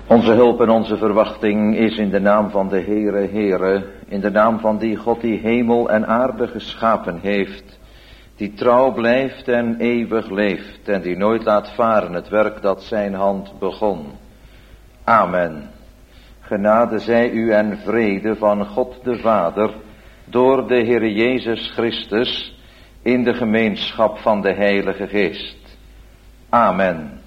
Onze hulp en onze verwachting is in de naam van de Heere, in de naam van die God die hemel en aarde geschapen heeft, die trouw blijft en eeuwig leeft en die nooit laat varen het werk dat zijn hand begon. Amen. Genade zij u en vrede van God de Vader, door de Heere Jezus Christus, in de gemeenschap van de Heilige Geest. Amen.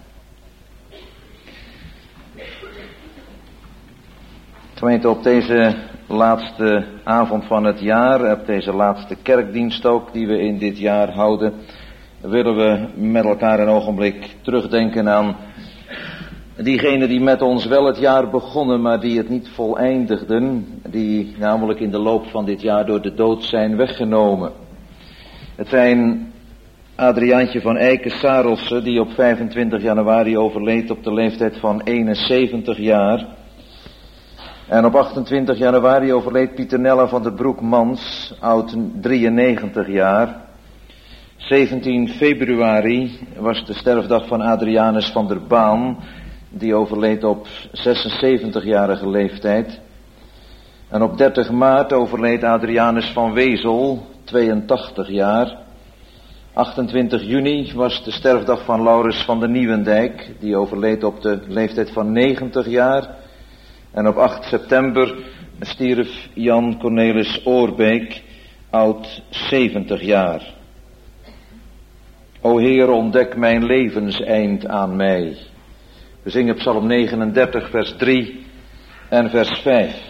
Gemeente, op deze laatste avond van het jaar, op deze laatste kerkdienst ook die we in dit jaar houden, willen we met elkaar een ogenblik terugdenken aan diegenen die met ons wel het jaar begonnen, maar die het niet voleindigden, die namelijk in de loop van dit jaar door de dood zijn weggenomen. Het zijn Adriaantje van Eycken-Sarelsen, die op 25 januari overleed op de leeftijd van 71 jaar. En op 28 januari overleed Pieternella van der Broek-Mans, oud 93 jaar. 17 februari was de sterfdag van Adrianus van der Baan, die overleed op 76-jarige leeftijd. En op 30 maart overleed Adrianus van Wezel, 82 jaar. 28 juni was de sterfdag van Laurens van der Nieuwendijk, die overleed op de leeftijd van 90 jaar. En op 8 september stierf Jan Cornelis Oorbeek, oud 70 jaar. O Heer, ontdek mijn levenseind aan mij. We zingen Psalm 39, vers 3 en vers 5.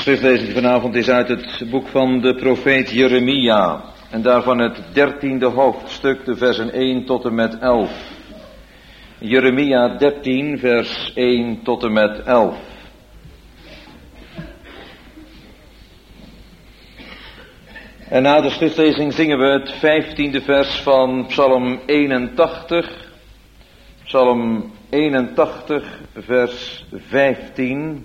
schriftlezing vanavond is uit het boek van de profeet Jeremia. En daarvan het 13e hoofdstuk, de versen 1 tot en met 11. Jeremia 13, vers 1 tot en met 11. En na de schriftlezing zingen we het 15e vers van Psalm 81. Psalm 81, vers 15.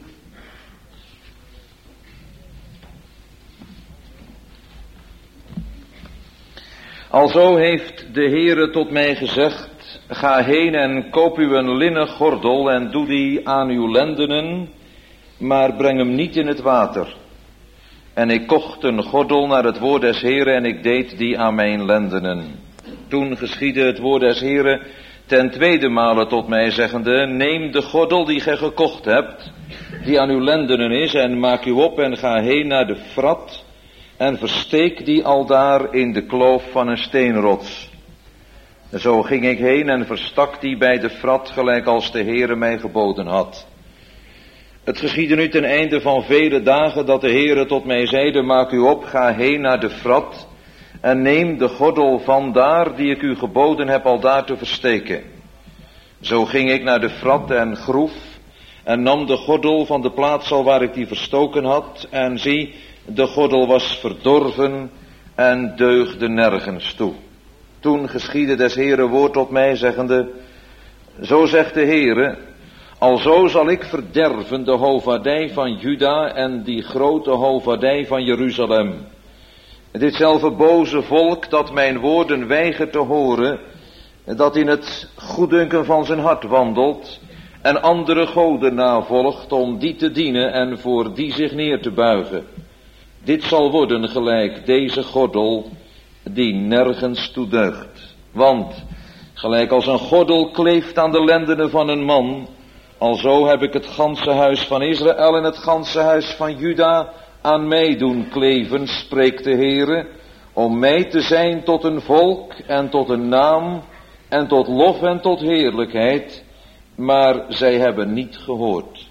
Alzo heeft de Heere tot mij gezegd, ga heen en koop u een linnen gordel en doe die aan uw lendenen, maar breng hem niet in het water. En ik kocht een gordel naar het woord des Heere en ik deed die aan mijn lendenen. Toen geschiedde het woord des Heere ten tweede male tot mij zeggende, neem de gordel die gij gekocht hebt, die aan uw lendenen is, en maak u op en ga heen naar de Frat, en versteek die aldaar in de kloof van een steenrots. Zo ging ik heen en verstak die bij de Frat, gelijk als de Heere mij geboden had. Het geschiedde nu ten einde van vele dagen dat de Heere tot mij zeide, maak u op, ga heen naar de Frat, en neem de gordel vandaar die ik u geboden heb aldaar te versteken. Zo ging ik naar de Frat en groef, en nam de gordel van de plaats al waar ik die verstoken had, en zie, de gordel was verdorven en deugde nergens toe. Toen geschiedde des Heere woord tot mij, zeggende, zo zegt de Heere, alzo zal ik verderven de hovaardij van Juda en die grote hovaardij van Jeruzalem. Ditzelfde boze volk dat mijn woorden weigert te horen, dat in het goeddunken van zijn hart wandelt en andere goden navolgt om die te dienen en voor die zich neer te buigen. Dit zal worden gelijk deze gordel die nergens toe deugt. Want gelijk als een gordel kleeft aan de lendenen van een man, alzo heb ik het ganse huis van Israël en het ganse huis van Juda aan mij doen kleven, spreekt de Heere, om mij te zijn tot een volk en tot een naam en tot lof en tot heerlijkheid, maar zij hebben niet gehoord.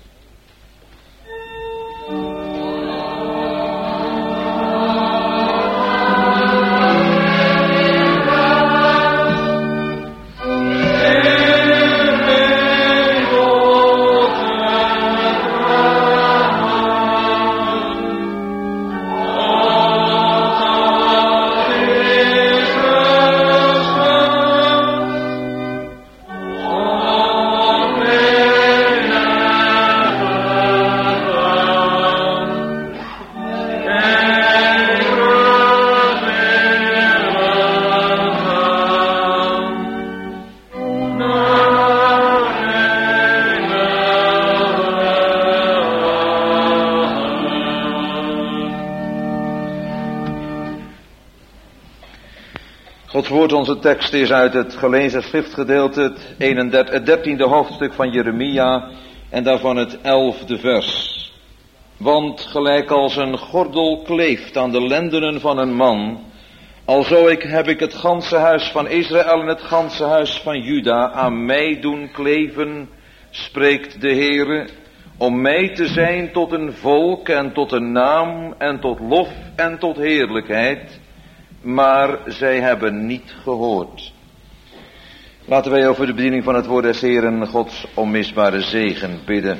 Gods woord, onze tekst is uit het gelezen schriftgedeelte, het 13e hoofdstuk van Jeremia en daarvan het 11e vers. Want gelijk als een gordel kleeft aan de lendenen van een man, alzo heb ik het ganse huis van Israël en het ganse huis van Juda aan mij doen kleven, spreekt de Heere, om mij te zijn tot een volk en tot een naam en tot lof en tot heerlijkheid, maar zij hebben niet gehoord. Laten wij over de bediening van het woord des Heeren Gods onmisbare zegen bidden.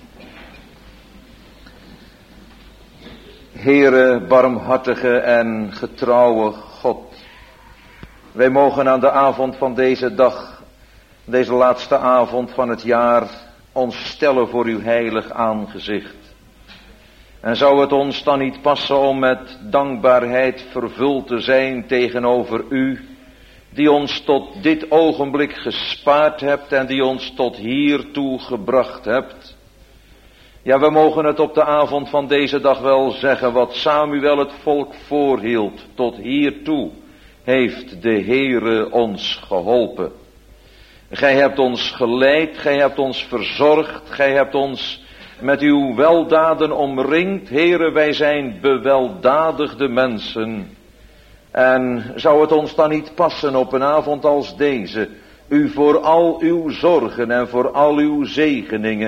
Heere, barmhartige en getrouwe God, wij mogen aan de avond van deze dag, deze laatste avond van het jaar, ons stellen voor uw heilig aangezicht. En zou het ons dan niet passen om met dankbaarheid vervuld te zijn tegenover u, die ons tot dit ogenblik gespaard hebt en die ons tot hiertoe gebracht hebt? Ja, we mogen het op de avond van deze dag wel zeggen, wat Samuel het volk voorhield, tot hiertoe heeft de Heere ons geholpen. Gij hebt ons geleid, gij hebt ons verzorgd, gij hebt ons met uw weldaden omringd. Heere, wij zijn beweldadigde mensen. En zou het ons dan niet passen op een avond als deze, u voor al uw zorgen en voor al uw zegeningen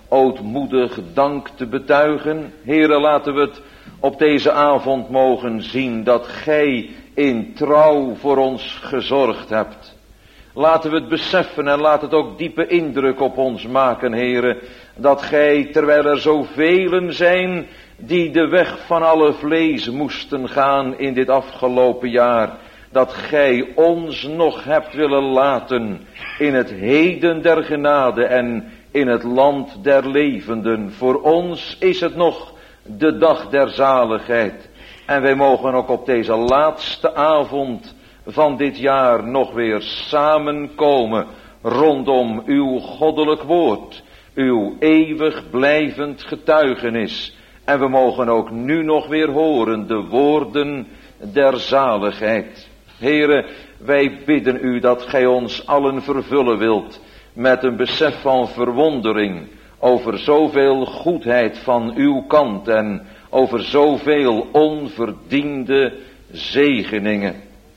ootmoedig dank te betuigen. Heere, laten we het op deze avond mogen zien dat gij in trouw voor ons gezorgd hebt. Laten we het beseffen en laat het ook diepe indruk op ons maken, Heere, dat gij, terwijl er zoveel zijn die de weg van alle vlees moesten gaan in dit afgelopen jaar, dat gij ons nog hebt willen laten in het heden der genade en in het land der levenden. Voor ons is het nog de dag der zaligheid. En wij mogen ook op deze laatste avond van dit jaar nog weer samenkomen rondom uw goddelijk woord, uw eeuwig blijvend getuigenis. En we mogen ook nu nog weer horen de woorden der zaligheid. Heere, wij bidden u dat gij ons allen vervullen wilt met een besef van verwondering over zoveel goedheid van uw kant en over zoveel onverdiende zegeningen.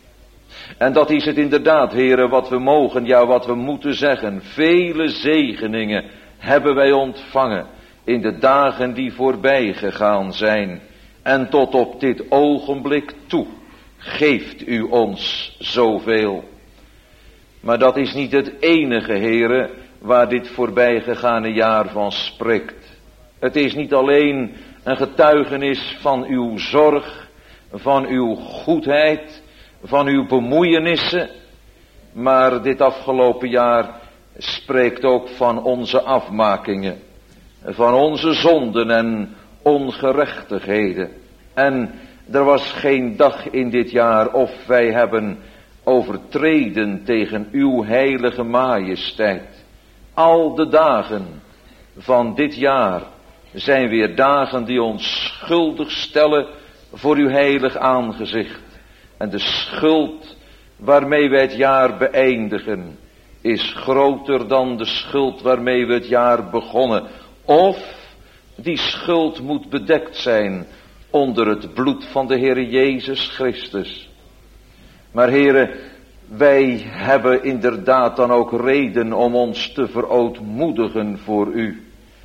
En dat is het inderdaad, Heere, wat we mogen, ja wat we moeten zeggen. Vele zegeningen hebben wij ontvangen in de dagen die voorbij gegaan zijn. En tot op dit ogenblik toe geeft u ons zoveel. Maar dat is niet het enige, Heere, waar dit voorbijgegane jaar van spreekt. Het is niet alleen een getuigenis van uw zorg, van uw goedheid, van uw bemoeienissen, maar dit afgelopen jaar spreekt ook van onze afmakingen, van onze zonden en ongerechtigheden. En er was geen dag in dit jaar of wij hebben overtreden tegen uw heilige majesteit. Al de dagen van dit jaar zijn weer dagen die ons schuldig stellen voor uw heilig aangezicht. En de schuld waarmee wij het jaar beëindigen is groter dan de schuld waarmee we het jaar begonnen. Of die schuld moet bedekt zijn onder het bloed van de Heere Jezus Christus. Maar Heere, wij hebben inderdaad dan ook reden om ons te verootmoedigen voor u.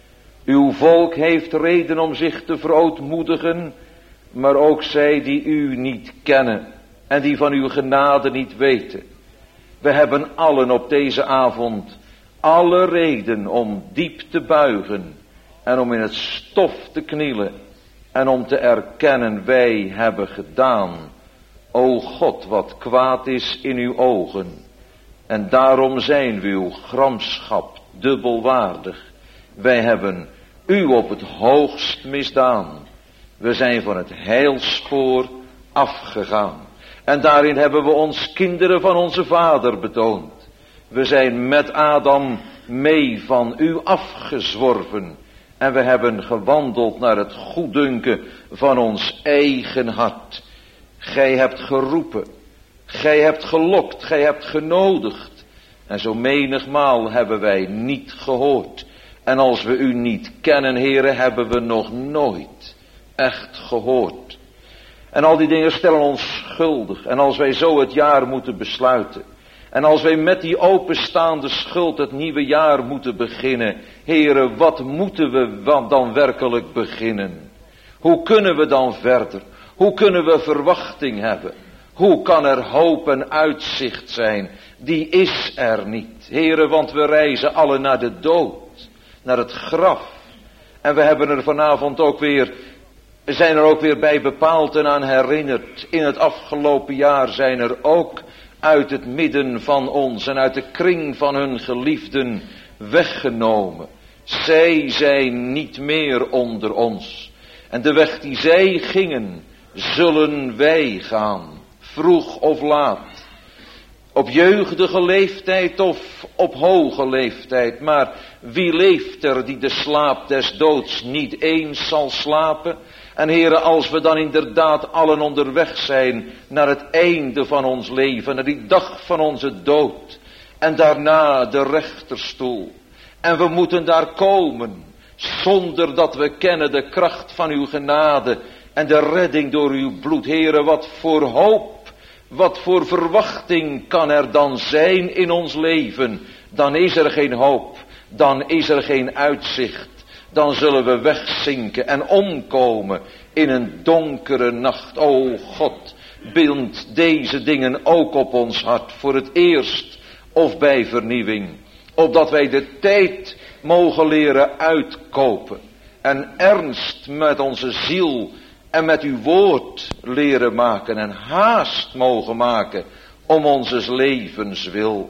Uw volk heeft reden om zich te verootmoedigen, maar ook zij die u niet kennen en die van uw genade niet weten. We hebben allen op deze avond alle reden om diep te buigen en om in het stof te knielen en om te erkennen, wij hebben gedaan, o God, wat kwaad is in uw ogen. En daarom zijn we uw gramschap dubbelwaardig. Wij hebben u op het hoogst misdaan. We zijn van het heilspoor afgegaan. En daarin hebben we ons kinderen van onze vader betoond. We zijn met Adam mee van u afgezworven. En we hebben gewandeld naar het goeddunken van ons eigen hart. Gij hebt geroepen, gij hebt gelokt, gij hebt genodigd. En zo menigmaal hebben wij niet gehoord. En als we u niet kennen, Heere, hebben we nog nooit echt gehoord. En al die dingen stellen ons schuldig. En als wij zo het jaar moeten besluiten. En als wij met die openstaande schuld het nieuwe jaar moeten beginnen. Heere, wat moeten we dan werkelijk beginnen? Hoe kunnen we dan verder? Hoe kunnen we verwachting hebben? Hoe kan er hoop en uitzicht zijn? Die is er niet. Heere, want we reizen alle naar de dood. Naar het graf. En we hebben er vanavond ook weer, zijn er ook weer bij bepaald en aan herinnerd. In het afgelopen jaar zijn er ook uit het midden van ons en uit de kring van hun geliefden weggenomen. Zij zijn niet meer onder ons. En de weg die zij gingen, zullen wij gaan, vroeg of laat. Op jeugdige leeftijd of op hoge leeftijd. Maar wie leeft er die de slaap des doods niet eens zal slapen? En Heere, als we dan inderdaad allen onderweg zijn naar het einde van ons leven, naar die dag van onze dood. En daarna de rechterstoel. En we moeten daar komen, zonder dat we kennen de kracht van uw genade en de redding door uw bloed. Heere, wat voor hoop, wat voor verwachting kan er dan zijn in ons leven? Dan is er geen hoop, dan is er geen uitzicht, dan zullen we wegzinken en omkomen in een donkere nacht. O God, bind deze dingen ook op ons hart, voor het eerst of bij vernieuwing, opdat wij de tijd mogen leren uitkopen en ernst met onze ziel en met uw woord leren maken en haast mogen maken om onzes levens wil.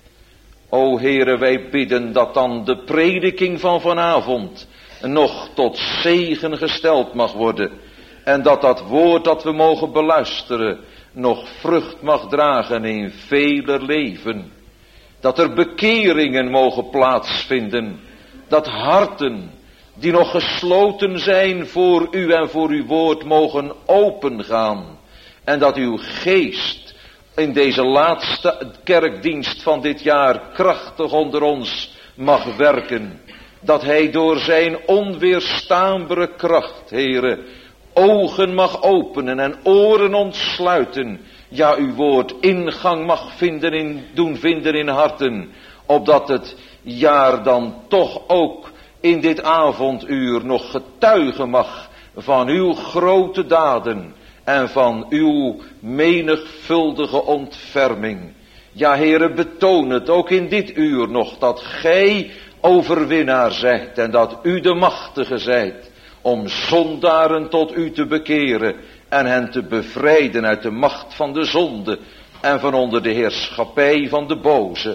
O Heere, wij bidden dat dan de prediking van vanavond nog tot zegen gesteld mag worden. En dat dat woord dat we mogen beluisteren nog vrucht mag dragen in veler leven. Dat er bekeringen mogen plaatsvinden. Dat harten die nog gesloten zijn voor u en voor uw woord mogen opengaan. En dat uw geest in deze laatste kerkdienst van dit jaar krachtig onder ons mag werken. Dat hij door zijn onweerstaanbare kracht, Heere, ogen mag openen en oren ontsluiten. Ja, uw woord ingang mag doen vinden in harten. Opdat het jaar dan toch ook in dit avonduur nog getuigen mag van uw grote daden en van uw menigvuldige ontferming. Ja, Heere, betoon het ook in dit uur nog dat gij overwinnaar zijt en dat u de machtige zijt om zondaren tot u te bekeren en hen te bevrijden uit de macht van de zonde en van onder de heerschappij van de boze.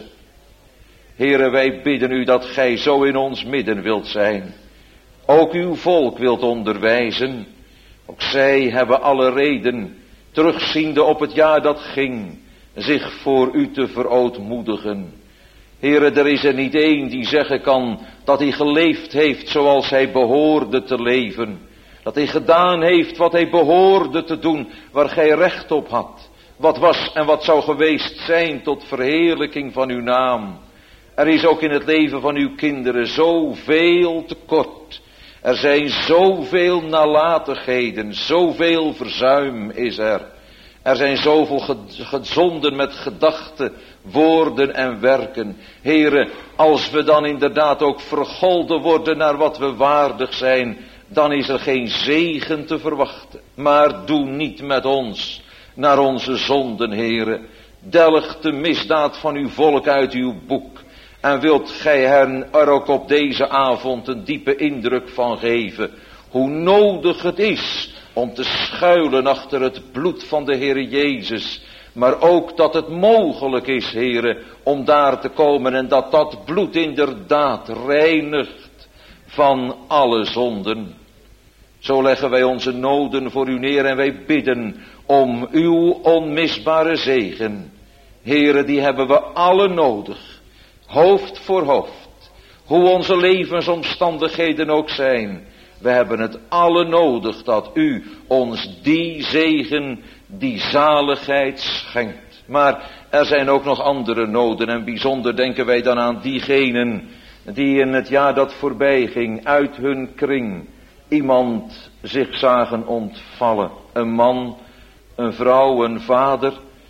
Heere, wij bidden u dat gij zo in ons midden wilt zijn. Ook uw volk wilt onderwijzen. Ook zij hebben alle reden, terugziende op het jaar dat ging, zich voor u te verootmoedigen. Heere, er is er niet één die zeggen kan dat hij geleefd heeft zoals hij behoorde te leven. Dat hij gedaan heeft wat hij behoorde te doen, waar gij recht op had. Wat was en wat zou geweest zijn tot verheerlijking van uw naam. Er is ook in het leven van uw kinderen zoveel tekort. Er zijn zoveel nalatigheden, zoveel verzuim is er. Er zijn zoveel gezonden met gedachten, woorden en werken. Heere, als we dan inderdaad ook vergolden worden naar wat we waardig zijn, dan is er geen zegen te verwachten. Maar doe niet met ons naar onze zonden, Heere. Delg de misdaad van uw volk uit uw boek. En wilt gij hen er ook op deze avond een diepe indruk van geven. Hoe nodig het is om te schuilen achter het bloed van de Heere Jezus. Maar ook dat het mogelijk is, Heere, om daar te komen. En dat dat bloed inderdaad reinigt van alle zonden. Zo leggen wij onze noden voor u neer en wij bidden om uw onmisbare zegen. Heere, die hebben we alle nodig. Hoofd voor hoofd. Hoe onze levensomstandigheden ook zijn. We hebben het alle nodig dat u ons die zegen, die zaligheid schenkt. Maar er zijn ook nog andere noden en bijzonder denken wij dan aan diegenen die in het jaar dat voorbij ging uit hun kring iemand zich zagen ontvallen. Een man, een vrouw, een vader.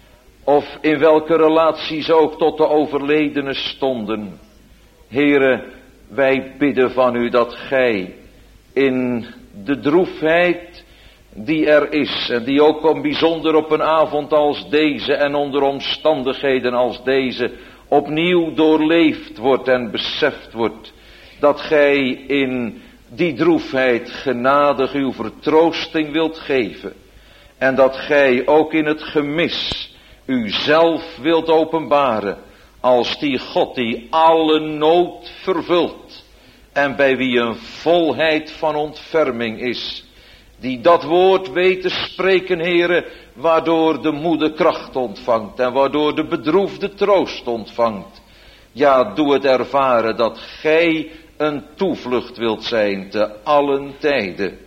Of in welke relaties ook tot de overledene stonden. Heere, wij bidden van u dat gij in de droefheid die er is. En die ook bijzonder op een avond als deze en onder omstandigheden als deze opnieuw doorleefd wordt en beseft wordt. Dat gij in die droefheid genadig uw vertroosting wilt geven. En dat gij ook in het gemis uzelf wilt openbaren als die God die alle nood vervult en bij wie een volheid van ontferming is, die dat woord weet te spreken, Heere, waardoor de moede kracht ontvangt en waardoor de bedroefde troost ontvangt. Ja, doe het ervaren dat gij een toevlucht wilt zijn te allen tijden.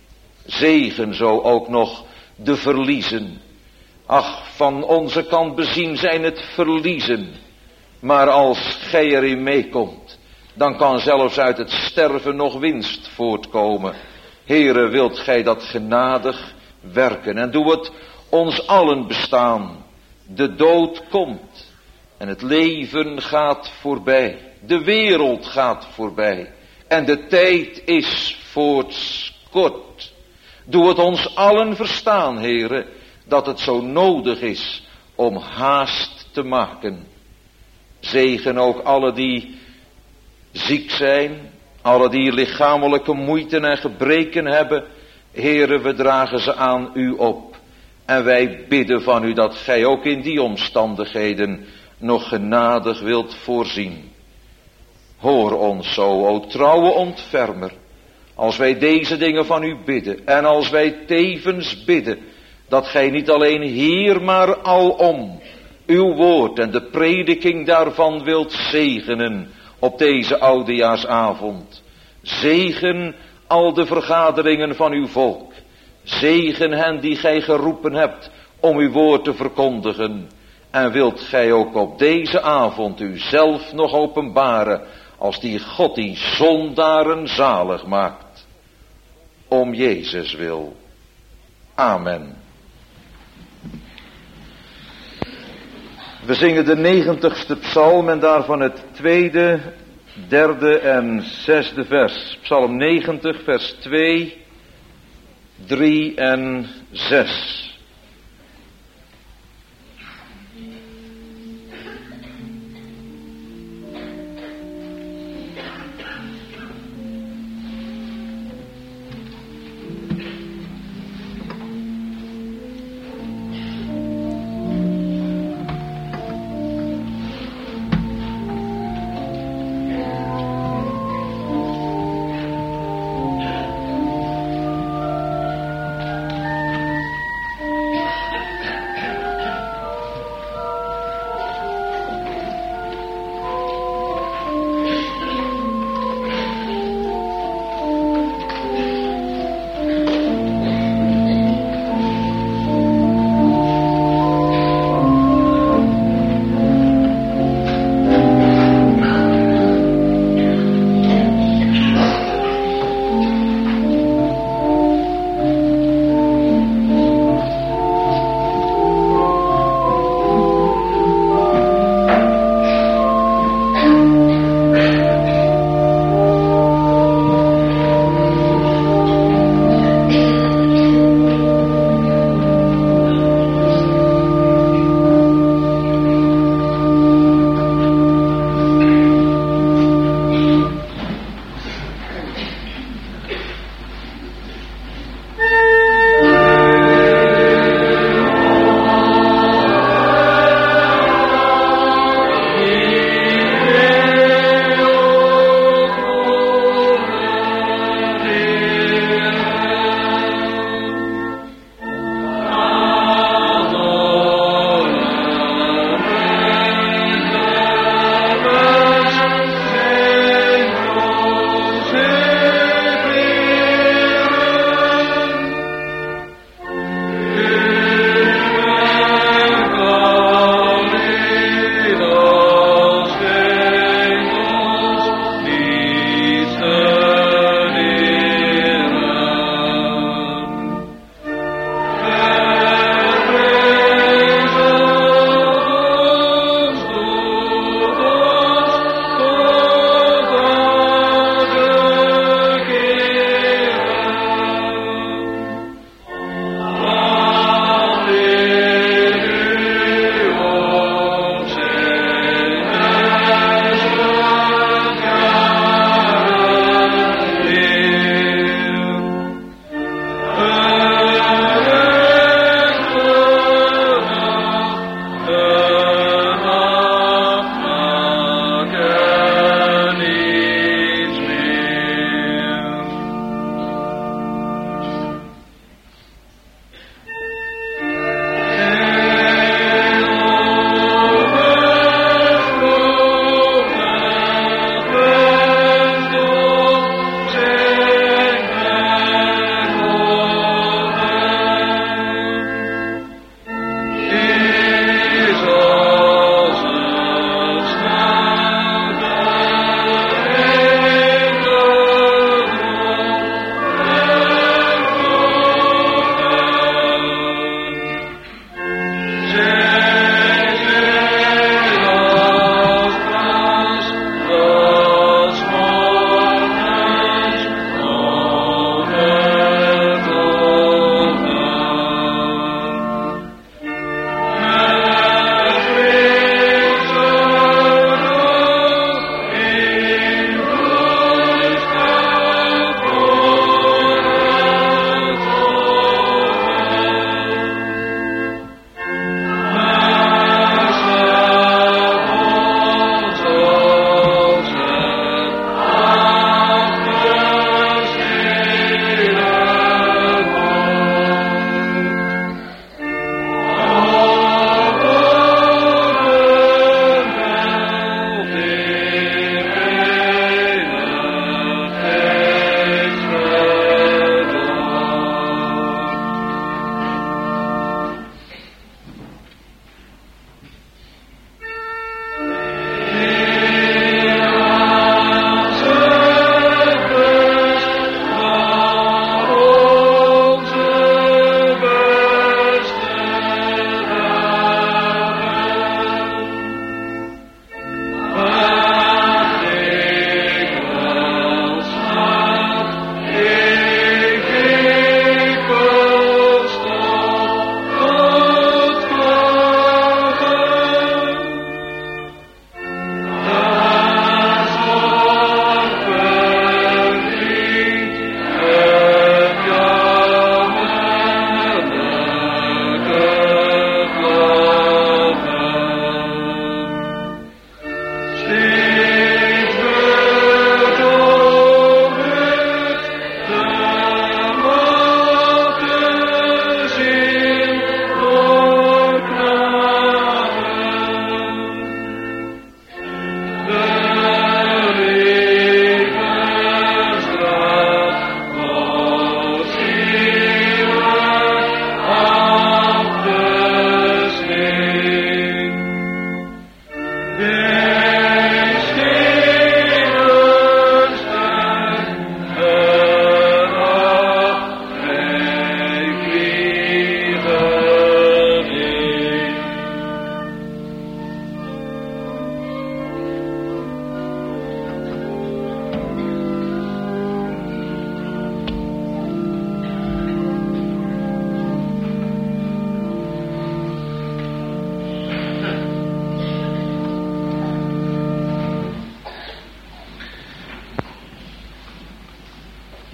Zegen zo ook nog de verliezen. Ach, van onze kant bezien zijn het verliezen. Maar als gij erin meekomt, dan kan zelfs uit het sterven nog winst voortkomen. Heere, wilt gij dat genadig werken. En doe het ons allen bestaan. De dood komt en het leven gaat voorbij. De wereld gaat voorbij. En de tijd is voorts kort. Doe het ons allen verstaan, Heere, dat het zo nodig is om haast te maken. Zegen ook alle die ziek zijn, alle die lichamelijke moeite en gebreken hebben. Heere, we dragen ze aan u op. En wij bidden van u dat gij ook in die omstandigheden nog genadig wilt voorzien. Hoor ons zo, o trouwe ontfermer, als wij deze dingen van u bidden. En als wij tevens bidden dat gij niet alleen hier, maar alom uw woord en de prediking daarvan wilt zegenen op deze oudejaarsavond. Zegen al de vergaderingen van uw volk. Zegen hen die gij geroepen hebt om uw woord te verkondigen. En wilt gij ook op deze avond uzelf nog openbaren als die God die zondaren zalig maakt. Om Jezus wil. Amen. We zingen de 90ste psalm en daarvan het 2e, 3e en 6e vers. Psalm 90 vers 2, 3 en 6.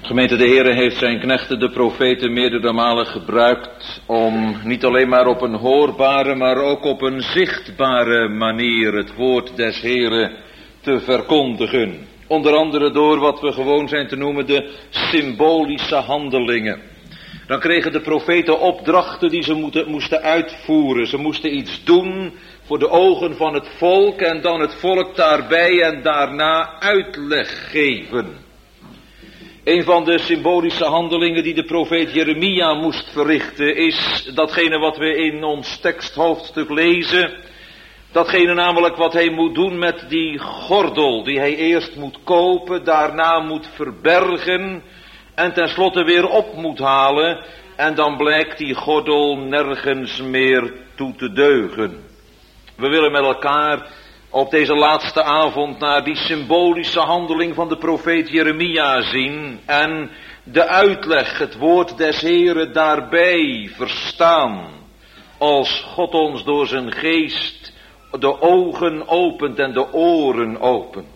Gemeente, de Heere heeft zijn knechten, de profeten, meerdere malen gebruikt om niet alleen maar op een hoorbare, maar ook op een zichtbare manier het woord des Heere te verkondigen. Onder andere door wat we gewoon zijn te noemen de symbolische handelingen. Dan kregen de profeten opdrachten die ze moesten uitvoeren. Ze moesten iets doen voor de ogen van het volk en dan het volk daarbij en daarna uitleg geven. Een van de symbolische handelingen die de profeet Jeremia moest verrichten is datgene wat we in ons teksthoofdstuk lezen. Datgene namelijk wat hij moet doen met die gordel die hij eerst moet kopen, daarna moet verbergen en tenslotte weer op moet halen. En dan blijkt die gordel nergens meer toe te deugen. We willen met elkaar op deze laatste avond naar die symbolische handeling van de profeet Jeremia zien en de uitleg, het woord des Heeren daarbij verstaan, als God ons door zijn geest de ogen opent en de oren opent.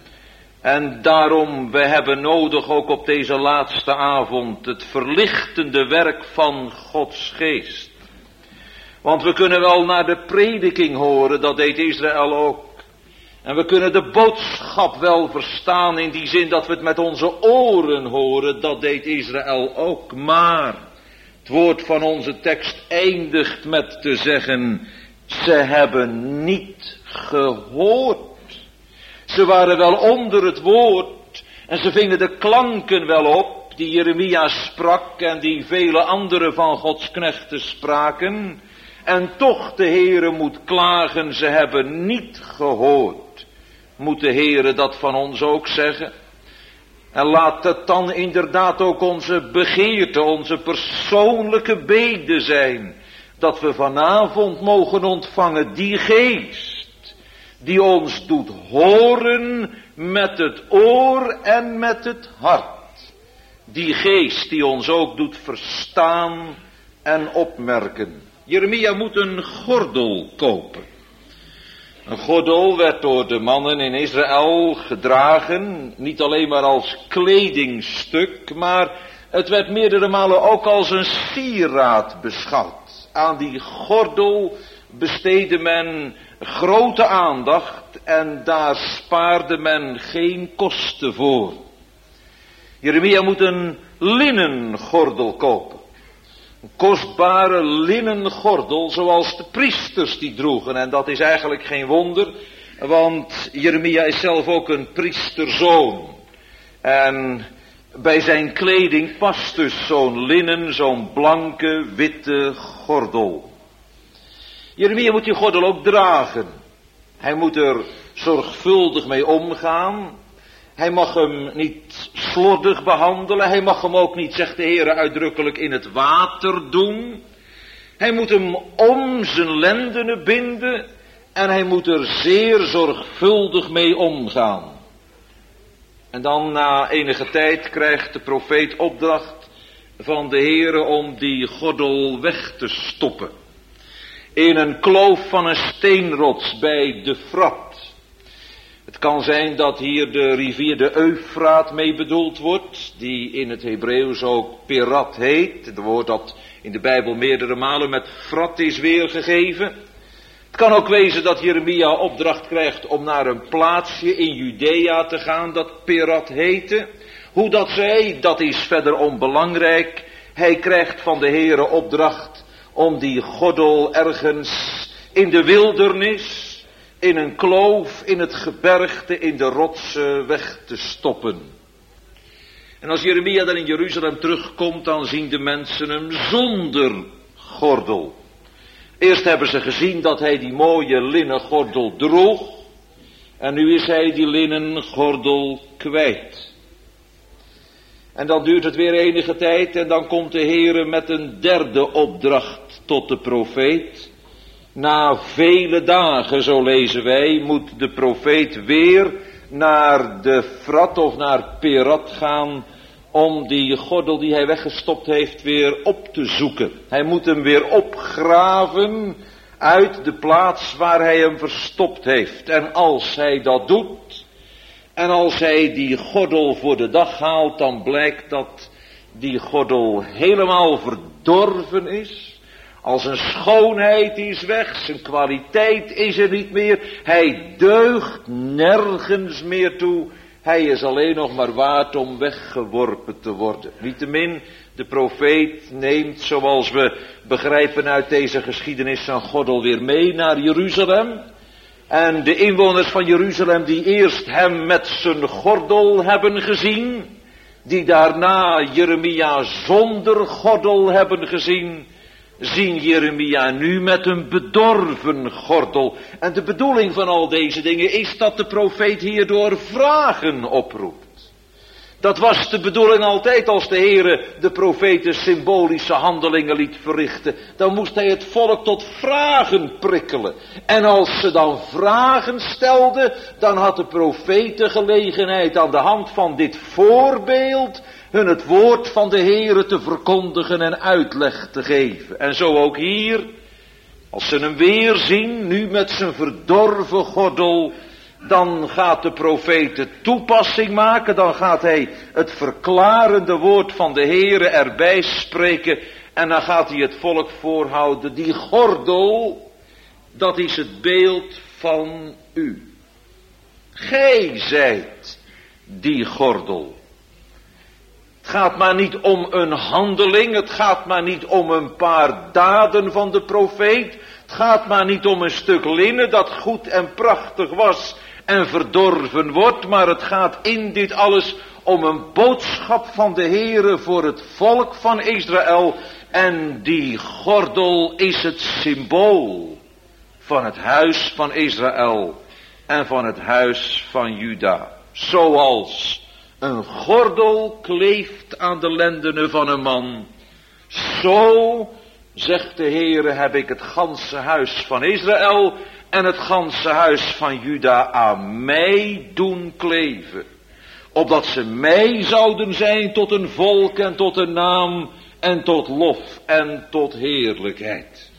En daarom, we hebben nodig ook op deze laatste avond het verlichtende werk van Gods geest. Want we kunnen wel naar de prediking horen, dat deed Israël ook. En we kunnen de boodschap wel verstaan in die zin dat we het met onze oren horen, dat deed Israël ook. Maar het woord van onze tekst eindigt met te zeggen, ze hebben niet gehoord. Ze waren wel onder het woord en ze vingen de klanken wel op die Jeremia sprak en die vele andere van Gods knechten spraken. En toch de Heere moet klagen, ze hebben niet gehoord. Moet de Heere dat van ons ook zeggen? En laat het dan inderdaad ook onze begeerte, onze persoonlijke bede zijn. Dat we vanavond mogen ontvangen die geest. Die ons doet horen met het oor en met het hart. Die geest die ons ook doet verstaan en opmerken. Jeremia moet een gordel kopen. Een gordel werd door de mannen in Israël gedragen, niet alleen maar als kledingstuk, maar het werd meerdere malen ook als een sieraad beschouwd. Aan die gordel besteedde men grote aandacht en daar spaarde men geen kosten voor. Jeremia moet een linnen gordel kopen. Een kostbare linnen gordel zoals de priesters die droegen. En dat is eigenlijk geen wonder, want Jeremia is zelf ook een priesterzoon. En bij zijn kleding past dus zo'n linnen, zo'n blanke, witte gordel. Jeremia moet die gordel ook dragen. Hij moet er zorgvuldig mee omgaan. Hij mag hem niet slordig behandelen. Hij mag hem ook niet, zegt de Heer uitdrukkelijk, in het water doen. Hij moet hem om zijn lendenen binden. En hij moet er zeer zorgvuldig mee omgaan. En dan na enige tijd krijgt de profeet opdracht van de Heer om die gordel weg te stoppen. In een kloof van een steenrots bij de Frat. Het kan zijn dat hier de rivier de Eufraat mee bedoeld wordt, die in het Hebreeuws ook Perat heet. Het woord dat in de Bijbel meerdere malen met Frat is weergegeven. Het kan ook wezen dat Jeremia opdracht krijgt om naar een plaatsje in Judea te gaan dat Perat heette. Hoe dat zij, dat is verder onbelangrijk. Hij krijgt van de Heere opdracht om die gordel ergens in de wildernis, in een kloof, in het gebergte, in de rotsen weg te stoppen. En als Jeremia dan in Jeruzalem terugkomt, dan zien de mensen hem zonder gordel. Eerst hebben ze gezien dat hij die mooie linnen gordel droeg. En nu is hij die linnen gordel kwijt. En dan duurt het weer enige tijd en dan komt de Heere met een derde opdracht tot de profeet. Na vele dagen, zo lezen wij, moet de profeet weer naar de Frat of naar Perat gaan om die gordel die hij weggestopt heeft weer op te zoeken. Hij moet hem weer opgraven uit de plaats waar hij hem verstopt heeft. En als hij dat doet, En als hij die gordel voor de dag haalt, dan blijkt dat die gordel helemaal verdorven is. Als zijn schoonheid is weg, zijn kwaliteit is er niet meer. Hij deugt nergens meer toe. Hij is alleen nog maar waard om weggeworpen te worden. Niettemin, de profeet neemt, zoals we begrijpen uit deze geschiedenis, zijn gordel weer mee naar Jeruzalem. En de inwoners van Jeruzalem die eerst hem met zijn gordel hebben gezien, die daarna Jeremia zonder gordel hebben gezien, zien Jeremia nu met een bedorven gordel. En de bedoeling van al deze dingen is dat de profeet hierdoor vragen oproept. Dat was de bedoeling altijd als de Heere de profeten symbolische handelingen liet verrichten. Dan moest hij het volk tot vragen prikkelen. En als ze dan vragen stelden, dan had de profeet de gelegenheid aan de hand van dit voorbeeld hun het woord van de Heere te verkondigen en uitleg te geven. En zo ook hier, als ze hem weer zien, nu met zijn verdorven gordel, dan gaat de profeet de toepassing maken, dan gaat hij het verklarende woord van de Heere erbij spreken en dan gaat hij het volk voorhouden. Die gordel, dat is het beeld van u. Gij zijt die gordel. Het gaat maar niet om een handeling, het gaat maar niet om een paar daden van de profeet, het gaat maar niet om een stuk linnen dat goed en prachtig was en verdorven wordt, maar het gaat in dit alles om een boodschap van de Heere voor het volk van Israël. En die gordel is het symbool van het huis van Israël en van het huis van Juda. Zoals een gordel kleeft aan de lendenen van een man, zo, zegt de Heere, heb ik het ganse huis van Israël en het ganse huis van Juda aan mij doen kleven. Opdat ze mij zouden zijn tot een volk en tot een naam en tot lof en tot heerlijkheid.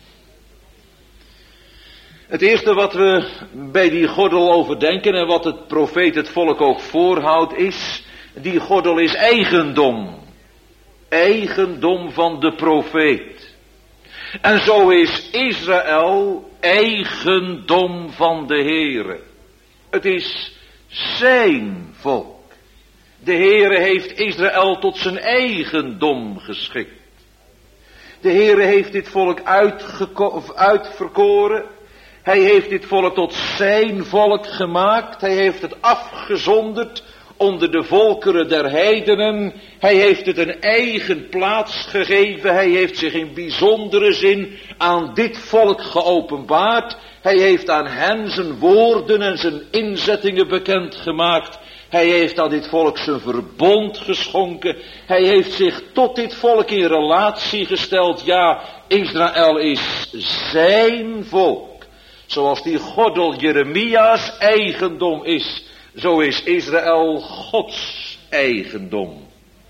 Het eerste wat we bij die gordel overdenken en wat het profeet het volk ook voorhoudt is, die gordel is eigendom. Eigendom van de profeet. En zo is Israël eigendom van de Heere. Het is zijn volk. De Heere heeft Israël tot zijn eigendom geschikt. De Heere heeft dit volk uitverkoren. Hij heeft dit volk tot zijn volk gemaakt. Hij heeft het afgezonderd onder de volkeren der heidenen. Hij heeft het een eigen plaats gegeven. Hij heeft zich in bijzondere zin aan dit volk geopenbaard. Hij heeft aan hen zijn woorden en zijn inzettingen bekendgemaakt. Hij heeft aan dit volk zijn verbond geschonken. Hij heeft zich tot dit volk in relatie gesteld. Ja, Israël is zijn volk. Zoals die gordel Jeremia's eigendom is, zo is Israël Gods eigendom.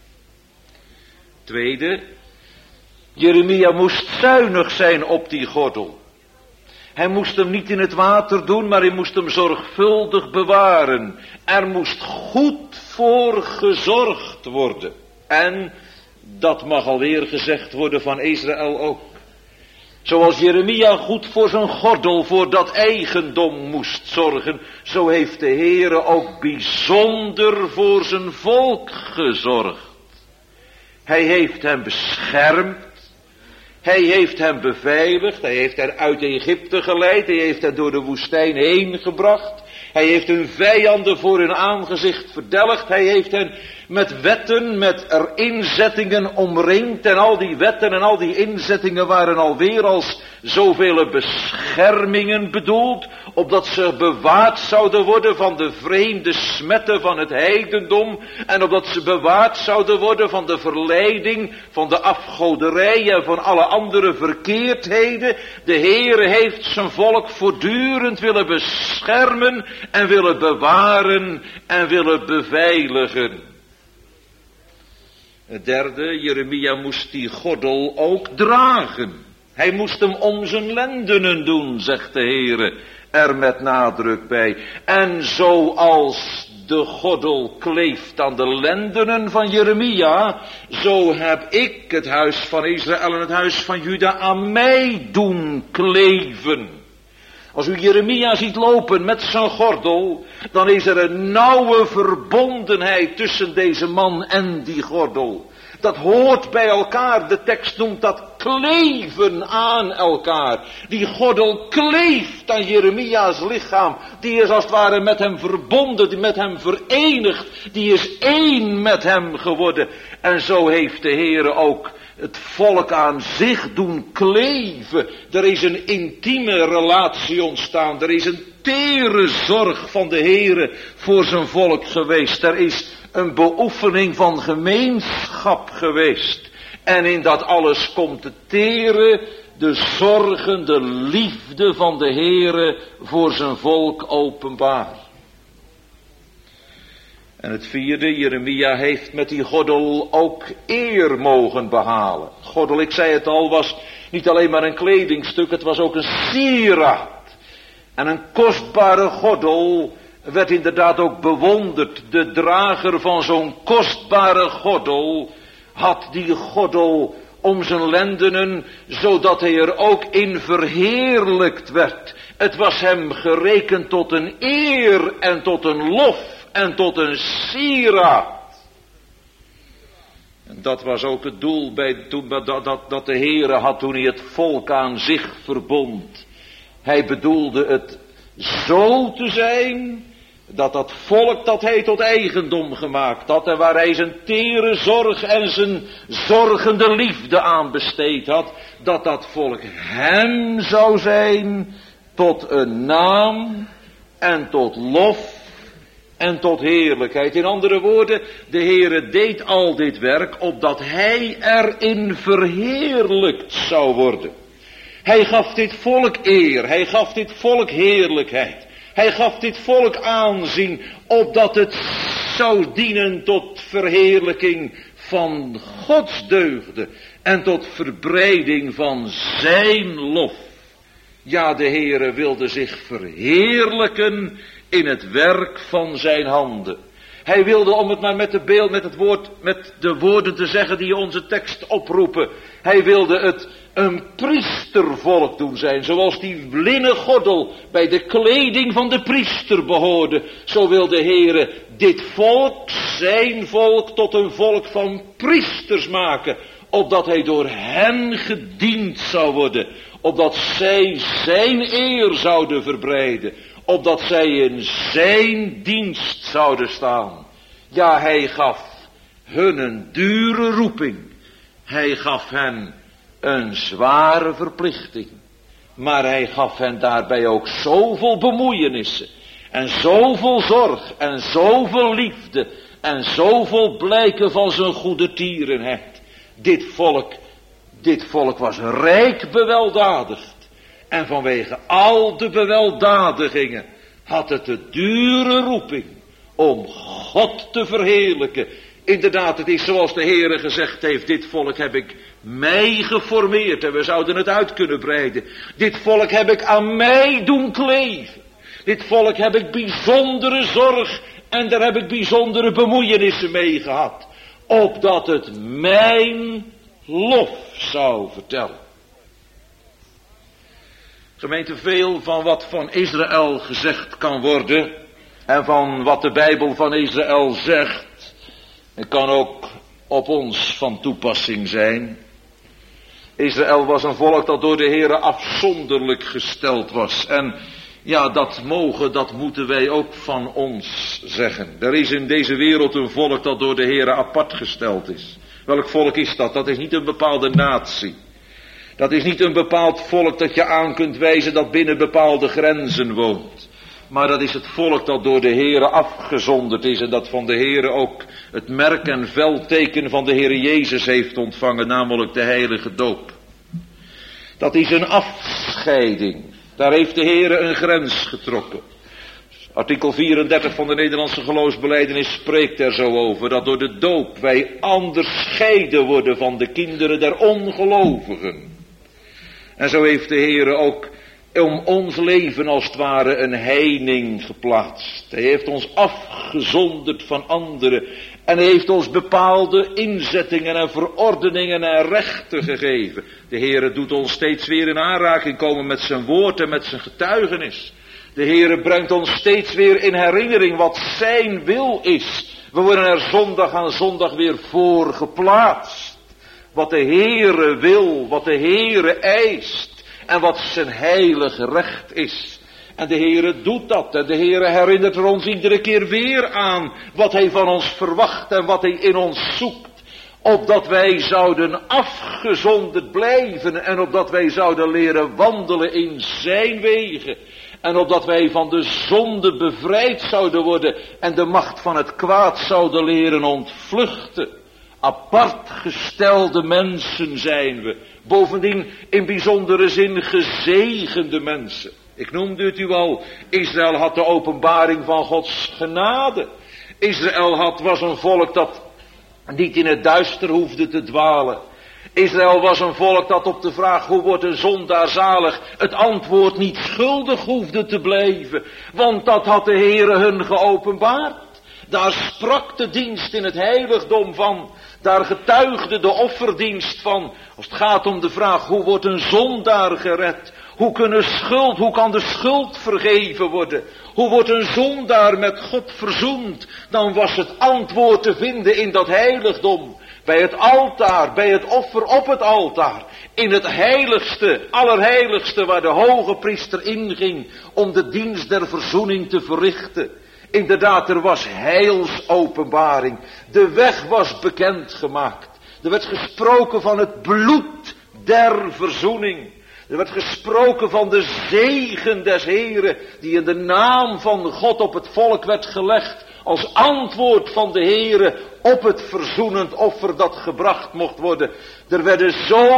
Tweede, Jeremia moest zuinig zijn op die gordel. Hij moest hem niet in het water doen, maar hij moest hem zorgvuldig bewaren. Er moest goed voor gezorgd worden. En dat mag alweer gezegd worden van Israël ook. Zoals Jeremia goed voor zijn gordel, voor dat eigendom moest zorgen, zo heeft de Heere ook bijzonder voor zijn volk gezorgd. Hij heeft hem beschermd. Hij heeft hen beveiligd, hij heeft hen uit Egypte geleid, hij heeft hen door de woestijn heen gebracht. Hij heeft hun vijanden voor hun aangezicht verdelgd, hij heeft hen met wetten, met inzettingen omringd. En al die wetten en al die inzettingen waren alweer als zoveel beschermingen bedoeld, opdat ze bewaard zouden worden van de vreemde smetten van het heidendom, en opdat ze bewaard zouden worden van de verleiding, van de afgoderij en van alle andere verkeerdheden. De Heere heeft zijn volk voortdurend willen beschermen en willen bewaren en willen beveiligen. Het derde, Jeremia moest die gordel ook dragen. Hij moest hem om zijn lendenen doen, zegt de Heere er met nadruk bij. En zoals de gordel kleeft aan de lendenen van Jeremia, zo heb ik het huis van Israël en het huis van Juda aan mij doen kleven. Als u Jeremia ziet lopen met zijn gordel, dan is er een nauwe verbondenheid tussen deze man en die gordel. Dat hoort bij elkaar, de tekst noemt dat kleven aan elkaar. Die gordel kleeft aan Jeremia's lichaam. Die is als het ware met hem verbonden, die met hem verenigd. Die is één met hem geworden. En zo heeft de Heere ook het volk aan zich doen kleven. Er is een intieme relatie ontstaan. Er is een tere zorg van de Heere voor zijn volk geweest. Er is een beoefening van gemeenschap geweest. En in dat alles komt de tere, de zorgende liefde van de Heere voor zijn volk openbaar. En het vierde, Jeremia heeft met die gordel ook eer mogen behalen. Gordel, ik zei het al, was niet alleen maar een kledingstuk, het was ook een sieraad. En een kostbare gordel werd inderdaad ook bewonderd. De drager van zo'n kostbare gordel had die gordel om zijn lendenen, zodat hij er ook in verheerlijkt werd. Het was hem gerekend tot een eer en tot een lof en tot een sieraad. En dat was ook het doel dat de Heere had toen hij het volk aan zich verbond. Hij bedoelde het zo te zijn dat dat volk dat hij tot eigendom gemaakt had en waar hij zijn tere zorg en zijn zorgende liefde aan besteed had, dat dat volk hem zou zijn tot een naam en tot lof en tot heerlijkheid. In andere woorden, de Heere deed al dit werk opdat hij erin verheerlijkt zou worden. Hij gaf dit volk eer, hij gaf dit volk heerlijkheid. Hij gaf dit volk aanzien, opdat het zou dienen tot verheerlijking van Gods deugden en tot verbreiding van zijn lof. Ja, de Heere wilde zich verheerlijken in het werk van zijn handen. Hij wilde, om het maar met de woorden te zeggen die onze tekst oproepen, hij wilde het een priestervolk doen zijn, zoals die linnen gordel bij de kleding van de priester behoorde. Zo wil de Heere dit volk, zijn volk, tot een volk van priesters maken, opdat hij door hen gediend zou worden, opdat zij zijn eer zouden verbreiden, opdat zij in zijn dienst zouden staan. Ja, hij gaf hun een dure roeping, hij gaf hen een zware verplichting, maar hij gaf hen daarbij ook zoveel bemoeienissen en zoveel zorg en zoveel liefde en zoveel blijken van zijn goede tierenheid. Dit volk was rijk beweldadigd en vanwege al de beweldadigingen had het de dure roeping om God te verheerlijken. Inderdaad, het is zoals de Heere gezegd heeft, dit volk heb ik mij geformeerd en we zouden het uit kunnen breiden. Dit volk heb ik aan mij doen kleven. Dit volk heb ik bijzondere zorg en daar heb ik bijzondere bemoeienissen mee gehad. Opdat het mijn lof zou vertellen. Gemeente, veel van wat van Israël gezegd kan worden en van wat de Bijbel van Israël zegt, het kan ook op ons van toepassing zijn. Israël was een volk dat door de Heere afzonderlijk gesteld was. En ja, dat moeten wij ook van ons zeggen. Er is in deze wereld een volk dat door de Heere apart gesteld is. Welk volk is dat? Dat is niet een bepaalde natie. Dat is niet een bepaald volk dat je aan kunt wijzen dat binnen bepaalde grenzen woont. Maar dat is het volk dat door de Heere afgezonderd is en dat van de Heere ook het merk en veldteken van de Heere Jezus heeft ontvangen, namelijk de heilige doop. Dat is een afscheiding. Daar heeft de Heere een grens getrokken. Artikel 34 van de Nederlandse geloofsbelijdenis spreekt er zo over, dat door de doop wij onderscheiden worden van de kinderen der ongelovigen. En zo heeft de Heere ook om ons leven als het ware een heining geplaatst. Hij heeft ons afgezonderd van anderen. En hij heeft ons bepaalde inzettingen en verordeningen en rechten gegeven. De Heere doet ons steeds weer in aanraking komen met zijn woord en met zijn getuigenis. De Heere brengt ons steeds weer in herinnering wat zijn wil is. We worden er zondag aan zondag weer voor geplaatst. Wat de Heere wil, wat de Heere eist en wat zijn heilige recht is. En de Heere doet dat en de Heere herinnert er ons iedere keer weer aan wat hij van ons verwacht en wat hij in ons zoekt. Opdat wij zouden afgezonderd blijven en opdat wij zouden leren wandelen in zijn wegen. En opdat wij van de zonde bevrijd zouden worden en de macht van het kwaad zouden leren ontvluchten. Apart gestelde mensen zijn we. Bovendien in bijzondere zin gezegende mensen. Ik noemde het u al, Israël had de openbaring van Gods genade. Israël was een volk dat niet in het duister hoefde te dwalen. Israël was een volk dat op de vraag hoe wordt een zondaar zalig het antwoord niet schuldig hoefde te blijven. Want dat had de Heere hun geopenbaard. Daar sprak de dienst in het heiligdom van. Daar getuigde de offerdienst van. Als het gaat om de vraag hoe wordt een zondaar gered. Hoe kan de schuld vergeven worden? Hoe wordt een zondaar met God verzoend? Dan was het antwoord te vinden in dat heiligdom. Bij het altaar, bij het offer op het altaar. In het heiligste, allerheiligste waar de hoge priester inging om de dienst der verzoening te verrichten. Inderdaad, er was heilsopenbaring. De weg was bekendgemaakt. Er werd gesproken van het bloed der verzoening. Er werd gesproken van de zegen des Heren die in de naam van God op het volk werd gelegd. Als antwoord van de Heere op het verzoenend offer dat gebracht mocht worden. Er werden